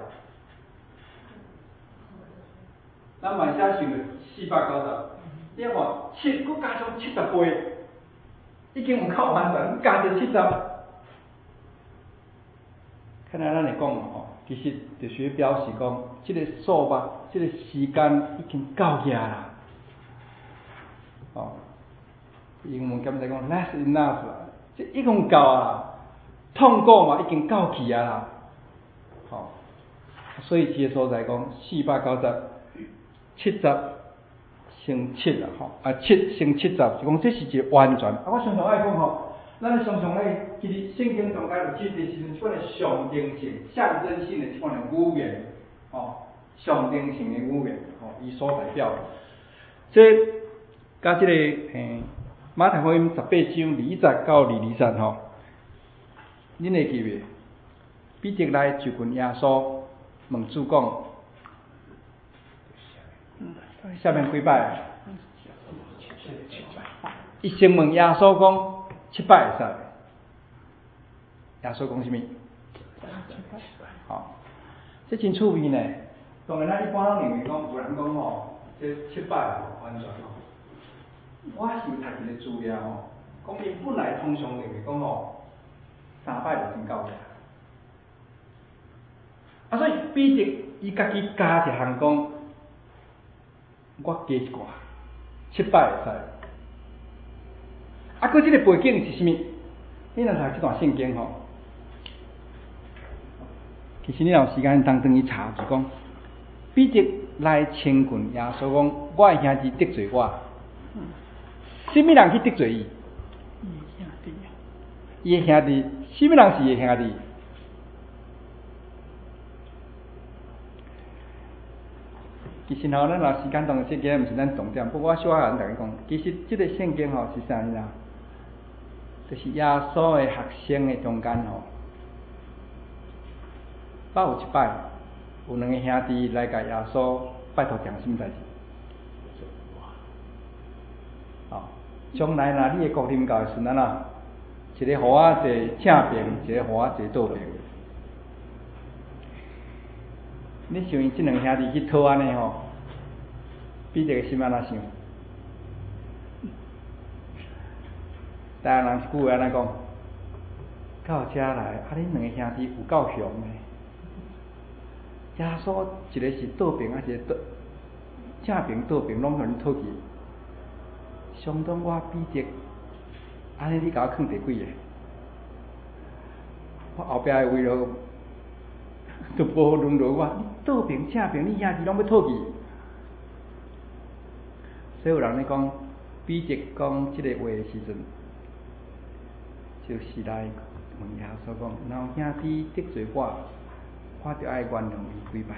咱嘛写成四百九十。你看，七佫加上七十倍，已经有够完全，加成七十。看来咱来讲吼， 其实就是表示讲，这个数目，这个时间已经到去啦。哦，英文简单讲 ，that's enough 啦，这已经够啊，痛苦嘛已经到去啊啦。哦，所以这个所在讲四百九十七十乘七啦，吼啊七乘七十，就讲这是一个完全。啊，我常常爱讲吼。咱常常咧，其实圣经中间有即个时阵，即款的象征性、象征性的即款的语言，哦，象征性的语言，哦，伊所代表的。这甲即个诶马太福音十八章二十到二二十吼，恁会记袂？彼得来就问耶稣，问主讲，下面几摆？伊先问耶稣讲。七摆会使，耶稣讲什么？好、哦，这真趣味呢。当然，咱一般拢认为讲，有人讲吼，这七摆吼完全吼。我是有读一个资料吼，讲伊本来通常认为讲吼，三摆就真够了。啊，所以彼得伊家己加一项讲，我加一寡，七摆会使。啊，佮即个背景是啥物？你若读这段圣经吼，其實你有時間當當去查，就講彼得來親近耶穌講，我的兄弟得罪我，什麼人去得罪伊？伊的兄弟，什麼人是伊的兄弟？其實吼，咱若時間當聖經毋是咱重點，不過我小可人同你講，其實即個聖經吼是啥物啊？就是耶穌的學生的中間吼，捌有一擺，有兩個兄弟來甲耶穌拜託點什麼代志？哦，將來若你的國啉到的時陣啊，一個互我坐正邊，一個互我坐倒邊。你想伊即兩兄弟去討安尼吼，彼得個心安怎想？台灣人一句話安尼講，到遮來，啊恁兩個兄弟有夠凶的。耶穌一個是倒邊，啊一個倒正邊倒邊，攏互恁討去。相當我彼得，安尼你甲我囥第幾個？我後壁的位咯，都無輪到我。你倒邊正邊，你兄弟攏要討去。所以有人咧講，彼得講即個話的時陣。就是來問耶穌講，若有兄弟得罪我，我就愛原諒伊幾擺。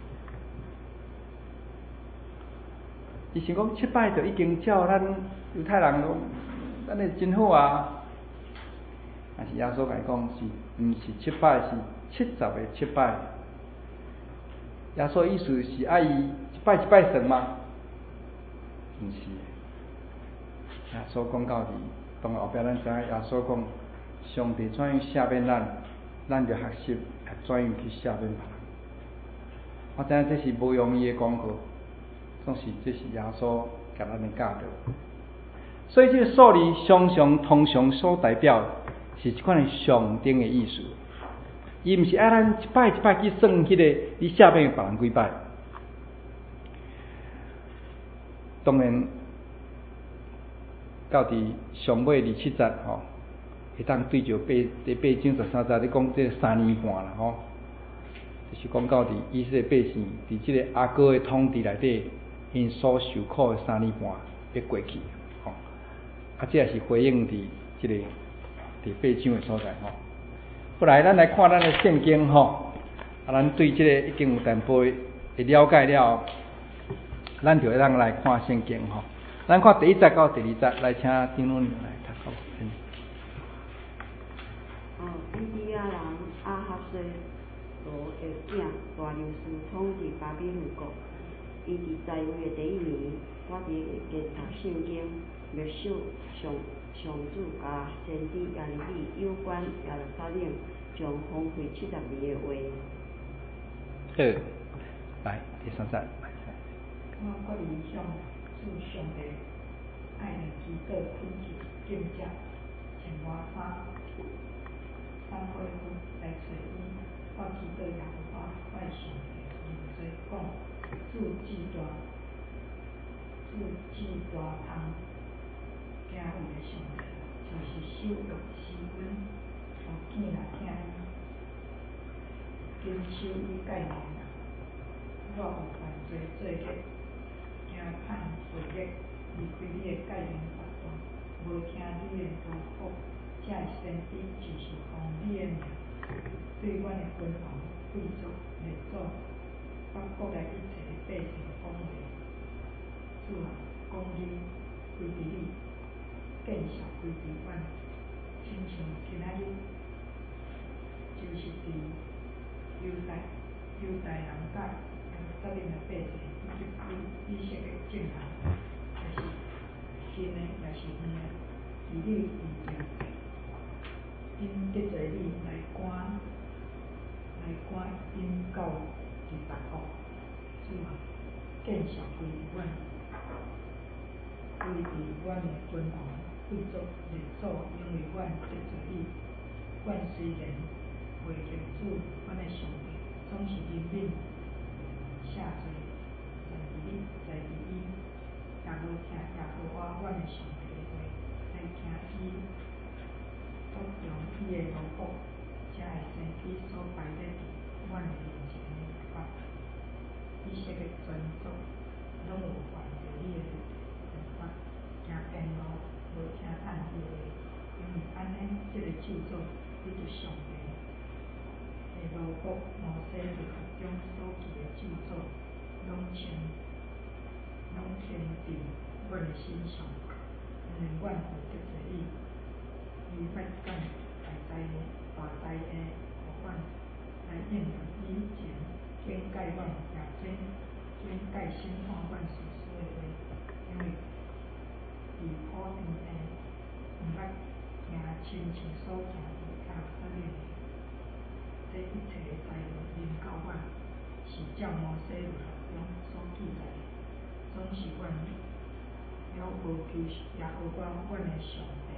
伊想講七擺就已經照咱猶太人講，咱的真好啊。但是耶穌甲伊講是，毋是七擺，是七十個七擺。耶穌意思是愛伊一擺一擺算嗎？毋是。耶穌講到底。當後壁咱知影耶穌講，上帝怎樣赦免咱，咱就學習也怎樣去赦免別人。我知影這是無容易的功課，總是這是耶穌給咱的教導。所以這個數字常常通常所代表是一款的象徵的意思，伊毋是愛咱一擺一擺去算迄個你赦免別人幾擺。當然。到伫上尾二七節吼，會當對着八第八章十三節咧講這三年半啦吼，就是講到伫以色列百姓佇即個阿哥的統治內底，因所受苦的三年半要過去吼，啊，這也是回應佇即個第八章的所在吼。後來咱來看咱的聖經吼，啊，咱對即個已經有淡薄會了解了，咱就會當來看聖經吼。咱看第一節到第二節，來請長老娘來讀好。 哦，伊利亞人亞哈隨羅的囝大流士統治巴比倫國，伊佇在位的第一年，我佇研讀聖經，默想上上主甲先知耶利米有關耶路撒冷將荒廢七十年的話。 好，來第三節。 我個人向主上帝愛人基督困境見證，前我三三回分來找伊，我基督耶和華主至大汤敬畏的上帝，就是守约施恩，互囝仔听伊，坚守伊诫命人。我有犯罪做孽，惊叹罪孽，离开你的诫命法度，无听你的劳苦，这的先知就是奉你的名，对阮的君王、贵族、列祖、北国的一切百姓讲话。主啊，讲你归伫你，见笑归伫阮，亲像今仔日，就是伫犹太犹太人甲耶路撒冷的百姓，以及以以色列众人，就是近的也是远的，伫你面前，因得罪你来赶来赶因到第八国。主啊，见笑归伫阮。归伫阮的君王、贵族、列祖，因为阮得罪你。阮虽然袂敬主，阮的上帝，总是怜悯赦罪，在伫你，在伫伊，也无听耶和华阮的上帝的话，来听伊作用伊的劳苦，这的先知所摆在伫阮的面前的法，以色列全族拢有犯着你的律法。行偏路，无听叹伊的话，因为安尼，即个咒诅你就上帝的劳苦，摩西律法中所记的咒诅，拢签拢签伫阮的身上，因为阮有得罪你，伊捌干大灾的大灾的，互阮来应验以前警戒阮，也准警戒审判阮所说的话，因为。伫普天下，毋捌行亲像所行伫耶路撒冷的，这一切的灾祸临到阮，是照摩西律法中所记载的，总是阮了无求耶和华阮的上帝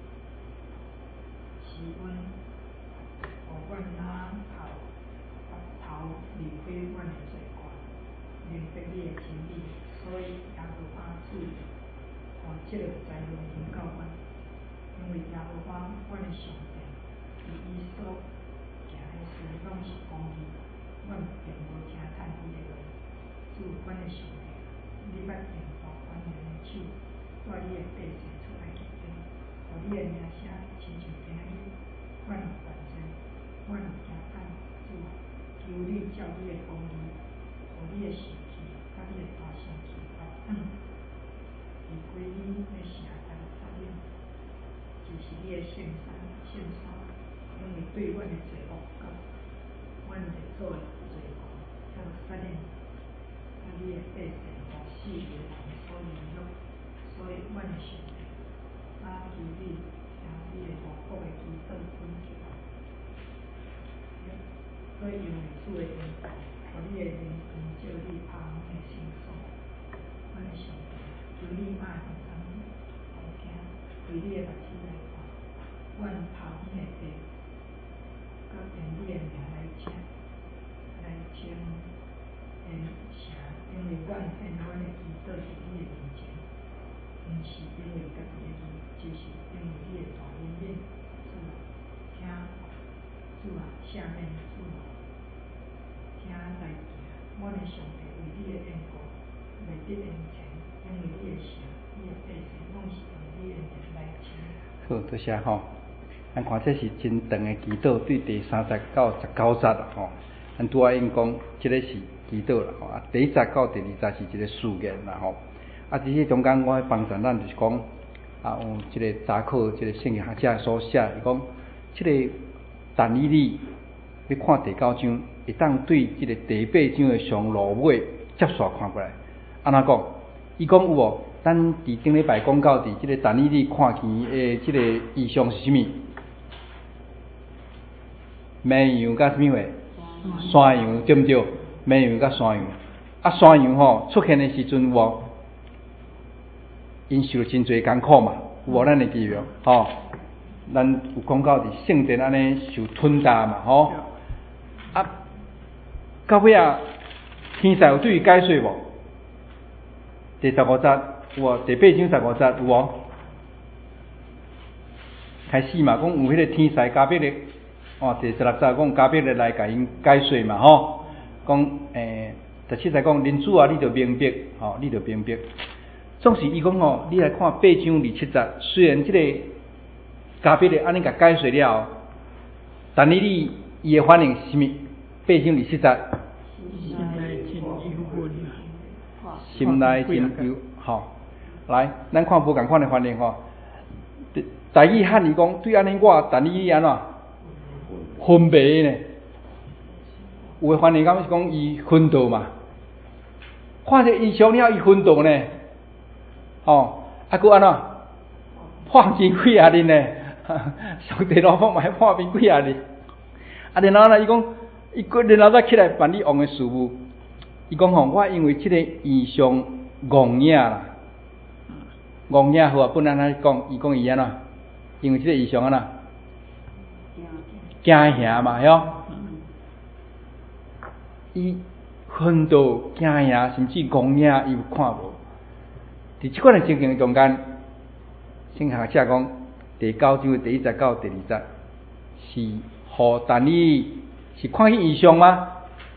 施恩，互阮哪头拔头离开阮的罪过，明白你的真理，所以耶和华主。互即个灾祸临到阮，因为耶和华阮的上帝，伫伊所行的事拢是公义，阮并无听叹伊的话。主阮的上帝，你捌用大款人的手，带你的百姓出埃及地，互你的名声亲像今仔日，阮有犯罪，阮有惊叹。主啊，求你照你的公义，互你的士气甲你的大声气发转。离开你的城耶路撒冷，就是你的圣山圣山，因为对阮的罪恶甲阮列祖的罪过，耶路撒冷，甲你的百姓互四围人所凌辱，所以阮的上帝，我求你听你的无辜的祈祷恳求，所以因为主的缘故，互你的灵魂照你拍红的心所，阮的上帝。求你擘耳通好听，为你的目睭来看，阮头远的地，甲用你的名来请来称言城，因为阮献阮的祈祷伫你的面前，毋是因为家己的义，就是因为你的大怜悯。主啊，听，主啊，赦免，主啊，听来行，阮的上帝为你的缘故，袂得用钱。因为你的城，你的百姓，拢是用你的名来称。 好，多谢吼。咱看这是真长的祈祷，对第三节到十九节啦吼。咱拄仔因讲，这个是祈祷啦吼。啊，第一节到第二节是一个事件啦吼。啊，伫这中间我帮助咱就是讲，啊，有这个查考这个圣经学者所写，伊讲，这个但以理要看第九章，会当对这个第八章的上落尾接续看过来。安怎讲？伊讲有无？咱伫顶礼拜讲到伫即个但以理看见诶，即个异象是啥物？绵羊甲啥物货？山羊对毋对？绵羊甲山羊。啊，山羊吼出现诶时阵有无？因受真侪艰苦嘛，有无？咱会记着吼？咱有讲到伫圣殿安尼受吞大嘛，吼。啊，到尾啊，天使有对伊解说无？ 第十五节有无？第八章十五节有无？开始嘛，讲有迄个天使加百列，哦，第十六节讲加百列来甲因解说嘛，吼，讲诶，第七节讲人主啊，你着明白，吼，你着明白。总是伊讲吼，你来看八章二七节，虽然即个加百列安尼甲解说了，但你你伊诶反应是啥物？八章二七节。心内真忧，吼，来，咱看无共款的反应吼。大意汉伊讲，对安尼我，但你安怎昏迷呢？有诶反应敢是讲伊昏倒嘛？看这异象了，伊昏倒呢？哦，啊，佮安怎破病几啊日呢？上帝老母嘛还破病几啊日？啊，然后呢，伊讲，伊过然后再起来办理王诶事务。伊讲吼，我因为即个异象戆影啦，戆影好啊，本来来讲，伊讲伊安怎？因为即个异象安怎？惊吓嘛，晓？伊昏倒、惊吓，甚至戆影，伊有看无？伫即款的情形中间，圣学者讲，第九章的第一节到第二节，是互但你是看见异象吗？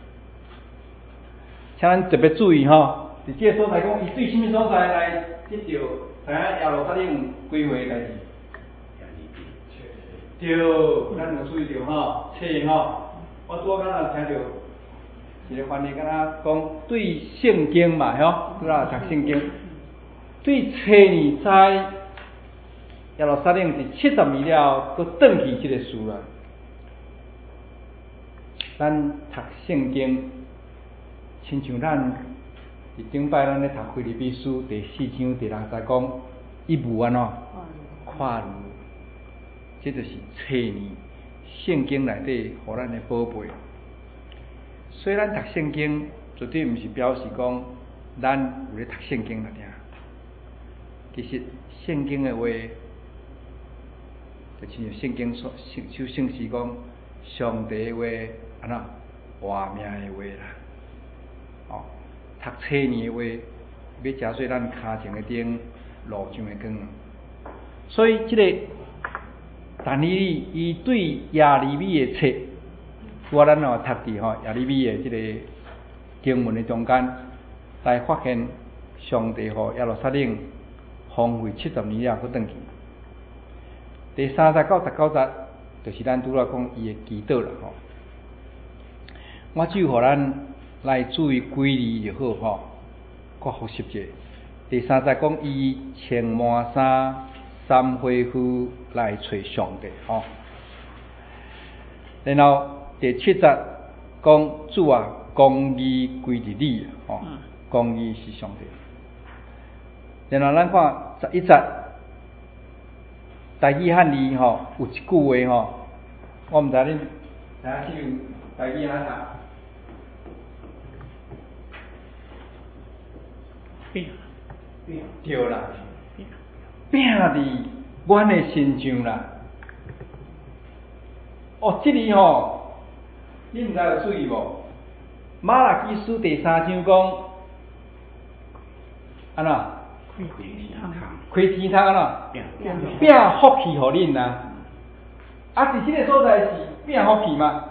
请咱特别注意吼，伫即个所在讲，伊对什么所在来得到知影耶路撒冷归回的代志？对，咱有注意到吼，册吼，我拄仔刚才听到一个翻译，敢若讲对圣经嘛，吼，拄仔读圣经，对册呢在耶路撒冷是七十年了，佮转去即个事啦。咱读圣经。亲像咱伫顶摆咱咧读腓立比书第四章第六节讲，一无安怎跨入，这就是册呢圣经内底互咱的宝贝。所以咱读圣经绝对毋是表示讲咱有咧读圣经啦，其实圣经的话，就亲像圣经所首圣诗讲，上帝的话安怎活命的话啦。哦，读册呢话，要加做咱骹前的顶路上的光。所以即、这个但以理伊对亚利米的册，我咱哦读伫吼亚利米的即个经文的中间，来发现上帝吼耶路撒冷荒废七十年了，佫转去。第三十到十九节，就是咱拄仔讲伊的祈祷啦吼。我只有互咱。来注意几字就好吼，我复习者。第三节讲伊穿满衫，三恢复来找上帝吼。然后第七节讲主啊，公义归伫你吼，公义是上帝。然后咱看十一节，台语汉字吼有一句话吼，我毋知恁知影即种台语安怎读？ 拼对啦，拼伫阮的心上啦。哦，这里吼，你毋知有注意无？马拉基书第三章讲，安怎？开天窗安怎？拼福气互恁呐。啊，伫即个所在是拼福气吗？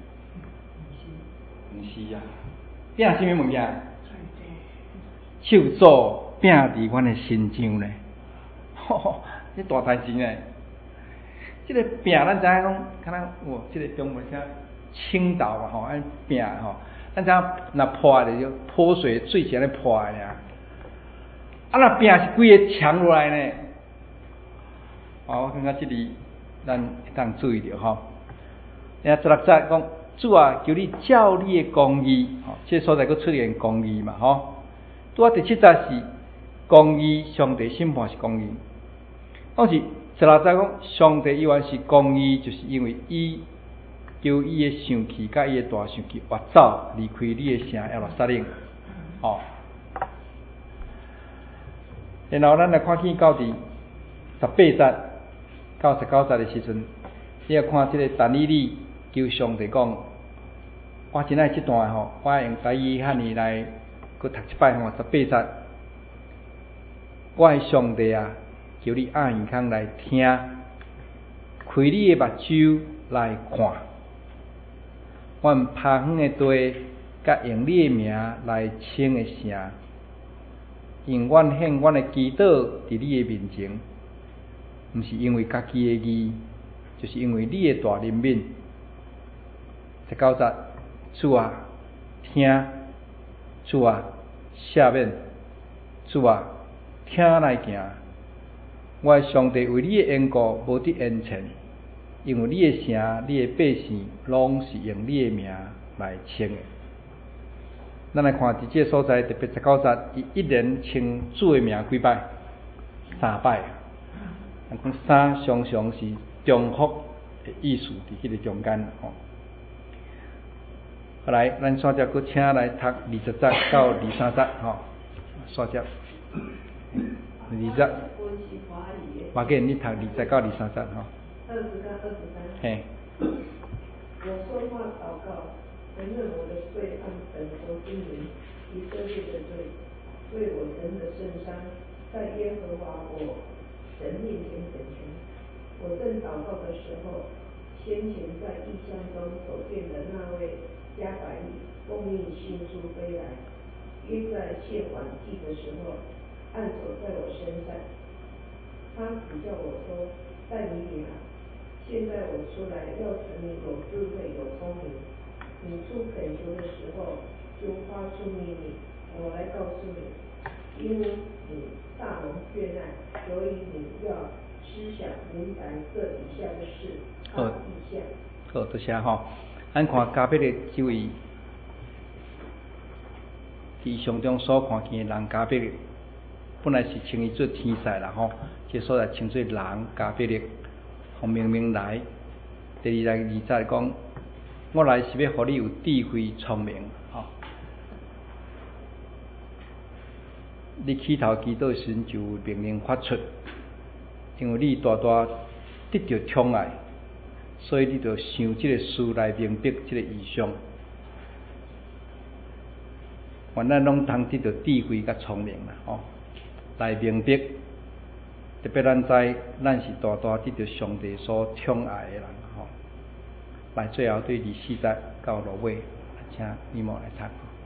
毋是啊，拼什么物件？手做拼伫阮的心上咧，吼吼，这大代志呢。这个拼咱知影讲，敢若哇，这个中文啥青岛嘛吼，安拼吼，咱知影若破的就泼水水是安尼破的尔。啊，若拼是规个墙落来呢。哦，我感觉这里咱会当注意着吼。然后十六节讲，主啊，求你照你的公义，吼，这个所在佫出现公义嘛吼。拄啊第七节是公义，上帝审判是公义。但是十六节讲上帝依然是公义，就是因为伊叫伊的生气甲伊的大生气越走离开你的城耶路撒冷。哦，然后咱来看见到伫十八节到十九节的时阵，你要看这个但以理求上帝讲，我真爱这段吼，我用台语汉语来。佮读一摆吼，十八节， 我的上帝啊，求你按耳孔来听，开你的目睭来看，阮拍远的地，甲用你的名来称的城，因阮献阮的祈祷伫你的面前，毋是因为家己的义，就是因为你的大怜悯。十九节，主啊，听，主啊，赦免，主啊，听来行。我的上帝为你的缘故无得言前，因为你的城、你的百姓拢是用你的名来称的。咱来看伫这个所在，特别十九节，伊一连称主的名几摆？三摆。咱讲三常常是重复的意思，伫迄个中间吼。后来，咱线接佫请来读二十节到二三节吼，线接二节。我给你读二十到二三节吼。 二十到二十三。 嘿。 我说话祷告，承认我的罪和本国之民以色列的罪，为我神的圣山，在耶和华我神面前恳求。我正祷告的时候，先前在异象中所见的那位加百利供应迅速飞来，约在献晚祭的时候，按手在我身上。他指叫我说：“但以理啊，现在我出来要使你有智慧有聪明。你出恳求的时候，就发出命令，我来告诉你，因为你大蒙眷爱，所以你要思想明白这以下的事和意象。” 好，多谢吼。咱看加百列这位，伫上中所看见的人加百列，本来是称伊做天使啦吼，这所在称做人加百列，互明明来。第二节二节讲，我来是要互你有智慧聪明吼。你起头祈祷时就有命令发出，因为你大大得到宠爱，所以你就想这个事来明白这个意象。原来拢通得到智慧甲聪明啦吼，来明白。特别咱知，咱是大大得到上帝所宠爱的人吼。来，最后对二四节到落尾，请你莫来读。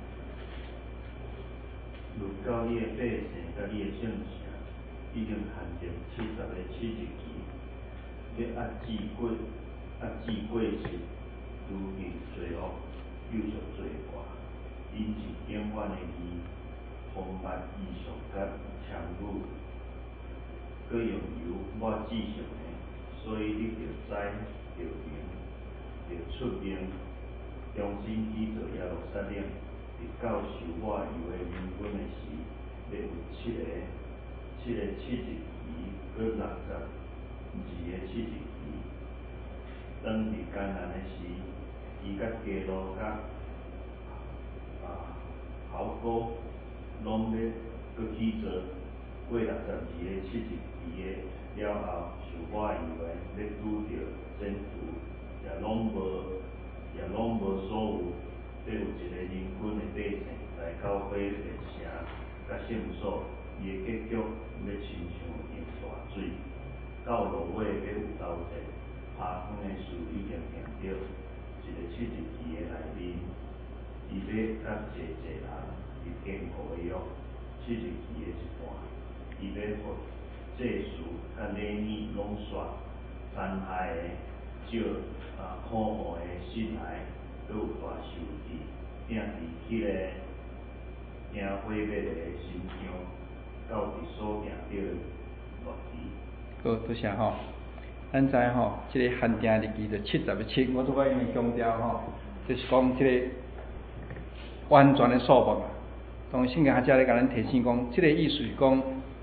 如到你的百姓甲你的圣城，已经限定七十个七日期，要压制过压制过失，如行罪恶，又属罪恶，因是永远的义，丰满异常甲强辱，各用油抹至上的，所以你着知着明，着出名，重新去做耶路撒冷。伫到受我油的人均的时，要有七个七个七日期，搁六十二个七日期。当伫艰难的时，伊甲基路甲啊豪哥拢要搁去做，过六十二个七日期的了后，受我的油的要拄着征途，也拢无也拢无所有。要有一个人均的百姓来到火烈城甲圣所，伊的结局要亲像用大水，到落尾要有斗阵，拍远的事已经定着，一个七日期的内面，伊要甲济济人立坚固的约，七日期的一半，伊要互祭司甲礼仪拢煞，残害的少啊可恶的心孩。搁有大受地，定伫迄个惊毁灭的心乡，到伫所定着的乐期。 好，多谢吼。咱知吼，即、这个限定日期就七十个七，我拄仔因为强调吼，就是讲即个完全的数目啊。当圣经学者咧甲咱提醒讲，即、这个意思是讲，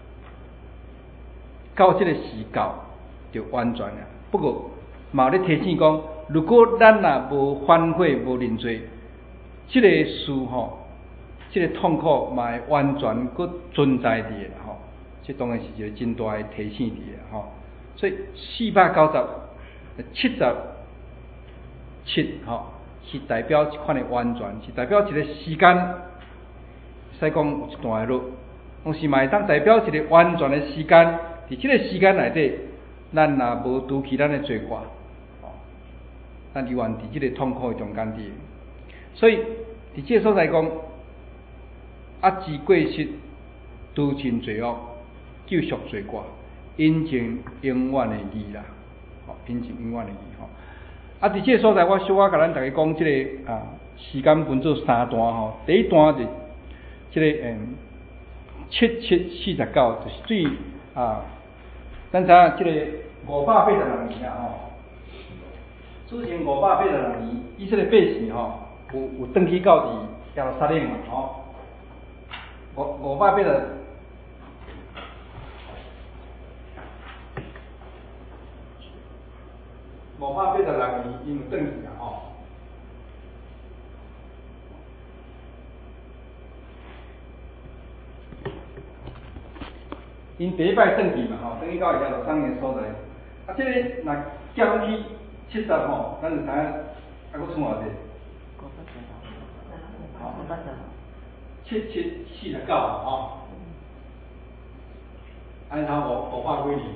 到即个时到就完全啊。不过，嘛咧提醒讲。如果咱若无反悔、无认罪，这个事吼，这个痛苦嘛会完全佫存在伫诶啦吼。这当然是一个真大诶提醒伫诶吼。所以四百九十七十七吼，是代表一款诶完全，是代表一个时间。使讲有一段路， 同时嘛会当代表一个完全的时间，伫即个时间内底，咱若无拄起咱的罪过，哦，咱永远伫即个痛苦的中间伫。所以伫即个所在讲，压制过失，除尽罪恶，救赎罪过，引证永远的义啦，吼、哦，引证永远的义吼。啊，伫即个所在，我小可甲咱大家讲即、这个啊时间分做三段吼。第一段就即、这个嗯七七四十九，就是对啊，咱知影即个五百八十六年啊吼，主前五百八十六年，以色列百姓吼有有登去到伫耶路撒冷嘛吼，五五百八十。五百八十六年，因有转去啊吼。因第一摆转去嘛吼，转去到耶路撒冷的所在。啊，即、这个若减去七十吼，咱就知影啊，佫剩偌济？五八十。哦，五八十。七七四十九嘛吼。安头五五百几年。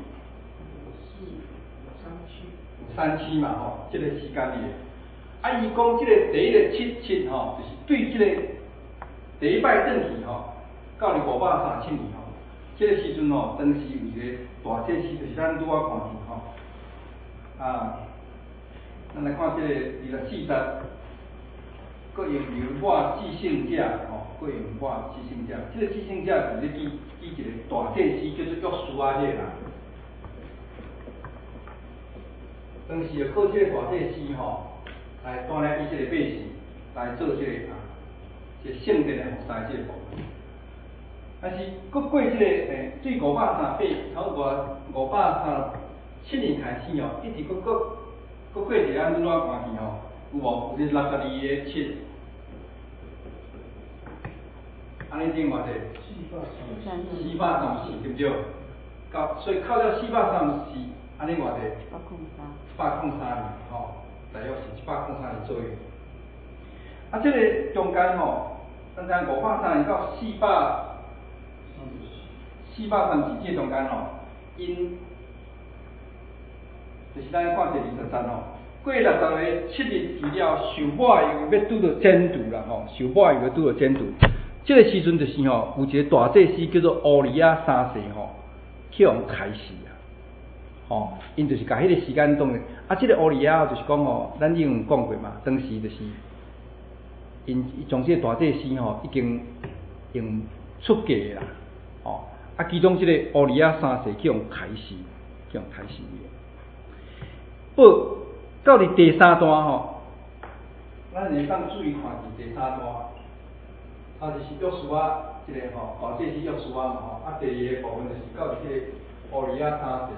有三七嘛吼，即、这个时间里，啊，伊讲即个第一个七七吼，就是对即个第一摆转去吼，到伫五百三七年吼，即、这个时阵吼，当时有一个大祭司，就是咱拄仔看见吼，啊，咱来看即个二十四节，各用牛抹祭圣者吼，各用抹祭圣者，即、这个祭圣者就是咧记记一个大祭司叫做约书亚这个人。当时就靠即个大祭司吼，来带领以色列百姓来做即、这个啊，即、这个圣殿的服侍即个部分。但是，佫过即、这个诶，对五百三八，超过五百三七年开始哦，一直佫佫佫过一个咱拄仔看见吼，有无？就是六十二个七，安尼顶偌济？四百三十四。四百三十四，对不对？到所以靠了四百三十四，安尼偌济？一百空三。一百空三年，吼，大约是一百空三年左右。啊，这个中间吼，咱知五百三年到四百四百三十四这中间吼，因就是咱看第二十章吼，过六十个七日期了，受抹又要拄到剪除啦吼，受抹又要拄到剪除。这个时阵就是吼，有一个大祭司叫做乌利亚三世吼，去互开始啊。吼，因就是甲迄个时间当的，啊，即、这个乌利亚就是讲吼，咱已经有讲过嘛，当时就是因从即个大祭司吼已经用出嫁啦，吼，啊，其中即个乌利亚三世去用开始，去用开始的。不，到伫第三段吼，咱会当注意看伫第三段，啊，就是约书亚即个吼，大祭司约书亚嘛吼，啊，第二个部分就是到伫即个乌利亚三世。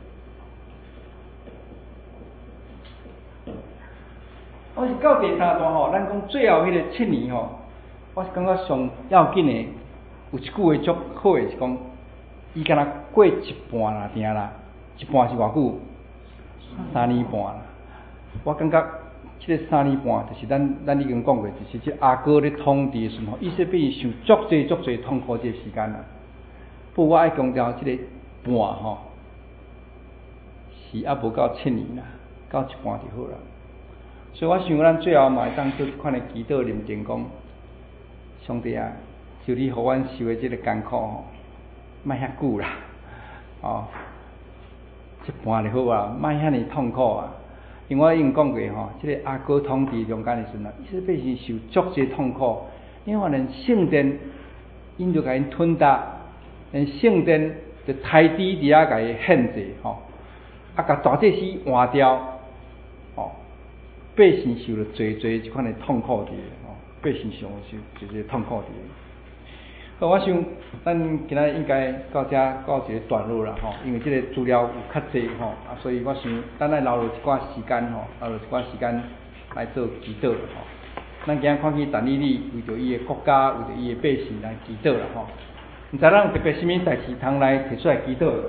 我是到第三段吼，咱讲最后迄个七年吼，我是感觉上要紧的，有一句话足好的是讲，伊敢若过一半啦，定啦，一半是偌久？三年半啦。我感觉即个三年半，就是咱咱已经讲过，就是即阿哥咧统治的时候，以色列受足济足济痛苦即个时间啦。不过我爱强调即个半吼，是还无到七年啦，到一半就好啦。所以我想咱最后嘛会当做款的祈祷认定讲，上帝啊，求你互阮受的即个艰苦吼，莫遐久啦，哦，一半就好啊，莫遐尼痛苦啊。因为我已经讲过吼，即、这个阿哥统治中间的时阵啊，以色列百姓受足济痛苦，因为连圣殿因就甲因吞踏，连圣殿就抬低伫遐甲伊限制吼，啊，甲大祭司换掉，吼。百姓受了最最即款的痛苦伫吼，百姓上受就是痛苦伫。好，我想咱今仔应该到遮告一个段落啦吼，因为即个资料有较济吼，啊，所以我想咱来留落一寡时间吼，留落一寡时间来做祈祷啦吼。咱今仔看见但以理为着伊的国家，为着伊的百姓来祈祷啦吼。毋知咱特别啥物代志通来提出来祈祷？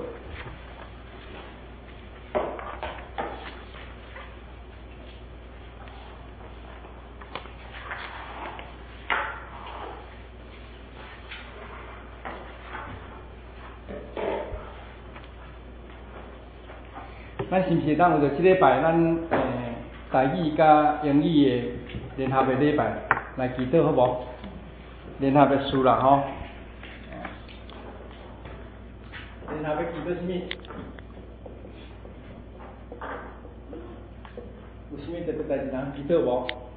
咱是毋是当有着即礼拜咱诶台语甲英语诶联合诶礼拜来祈祷好无？联合诶事啦吼。联合要祈祷啥物？有啥物特别代志通祈祷无？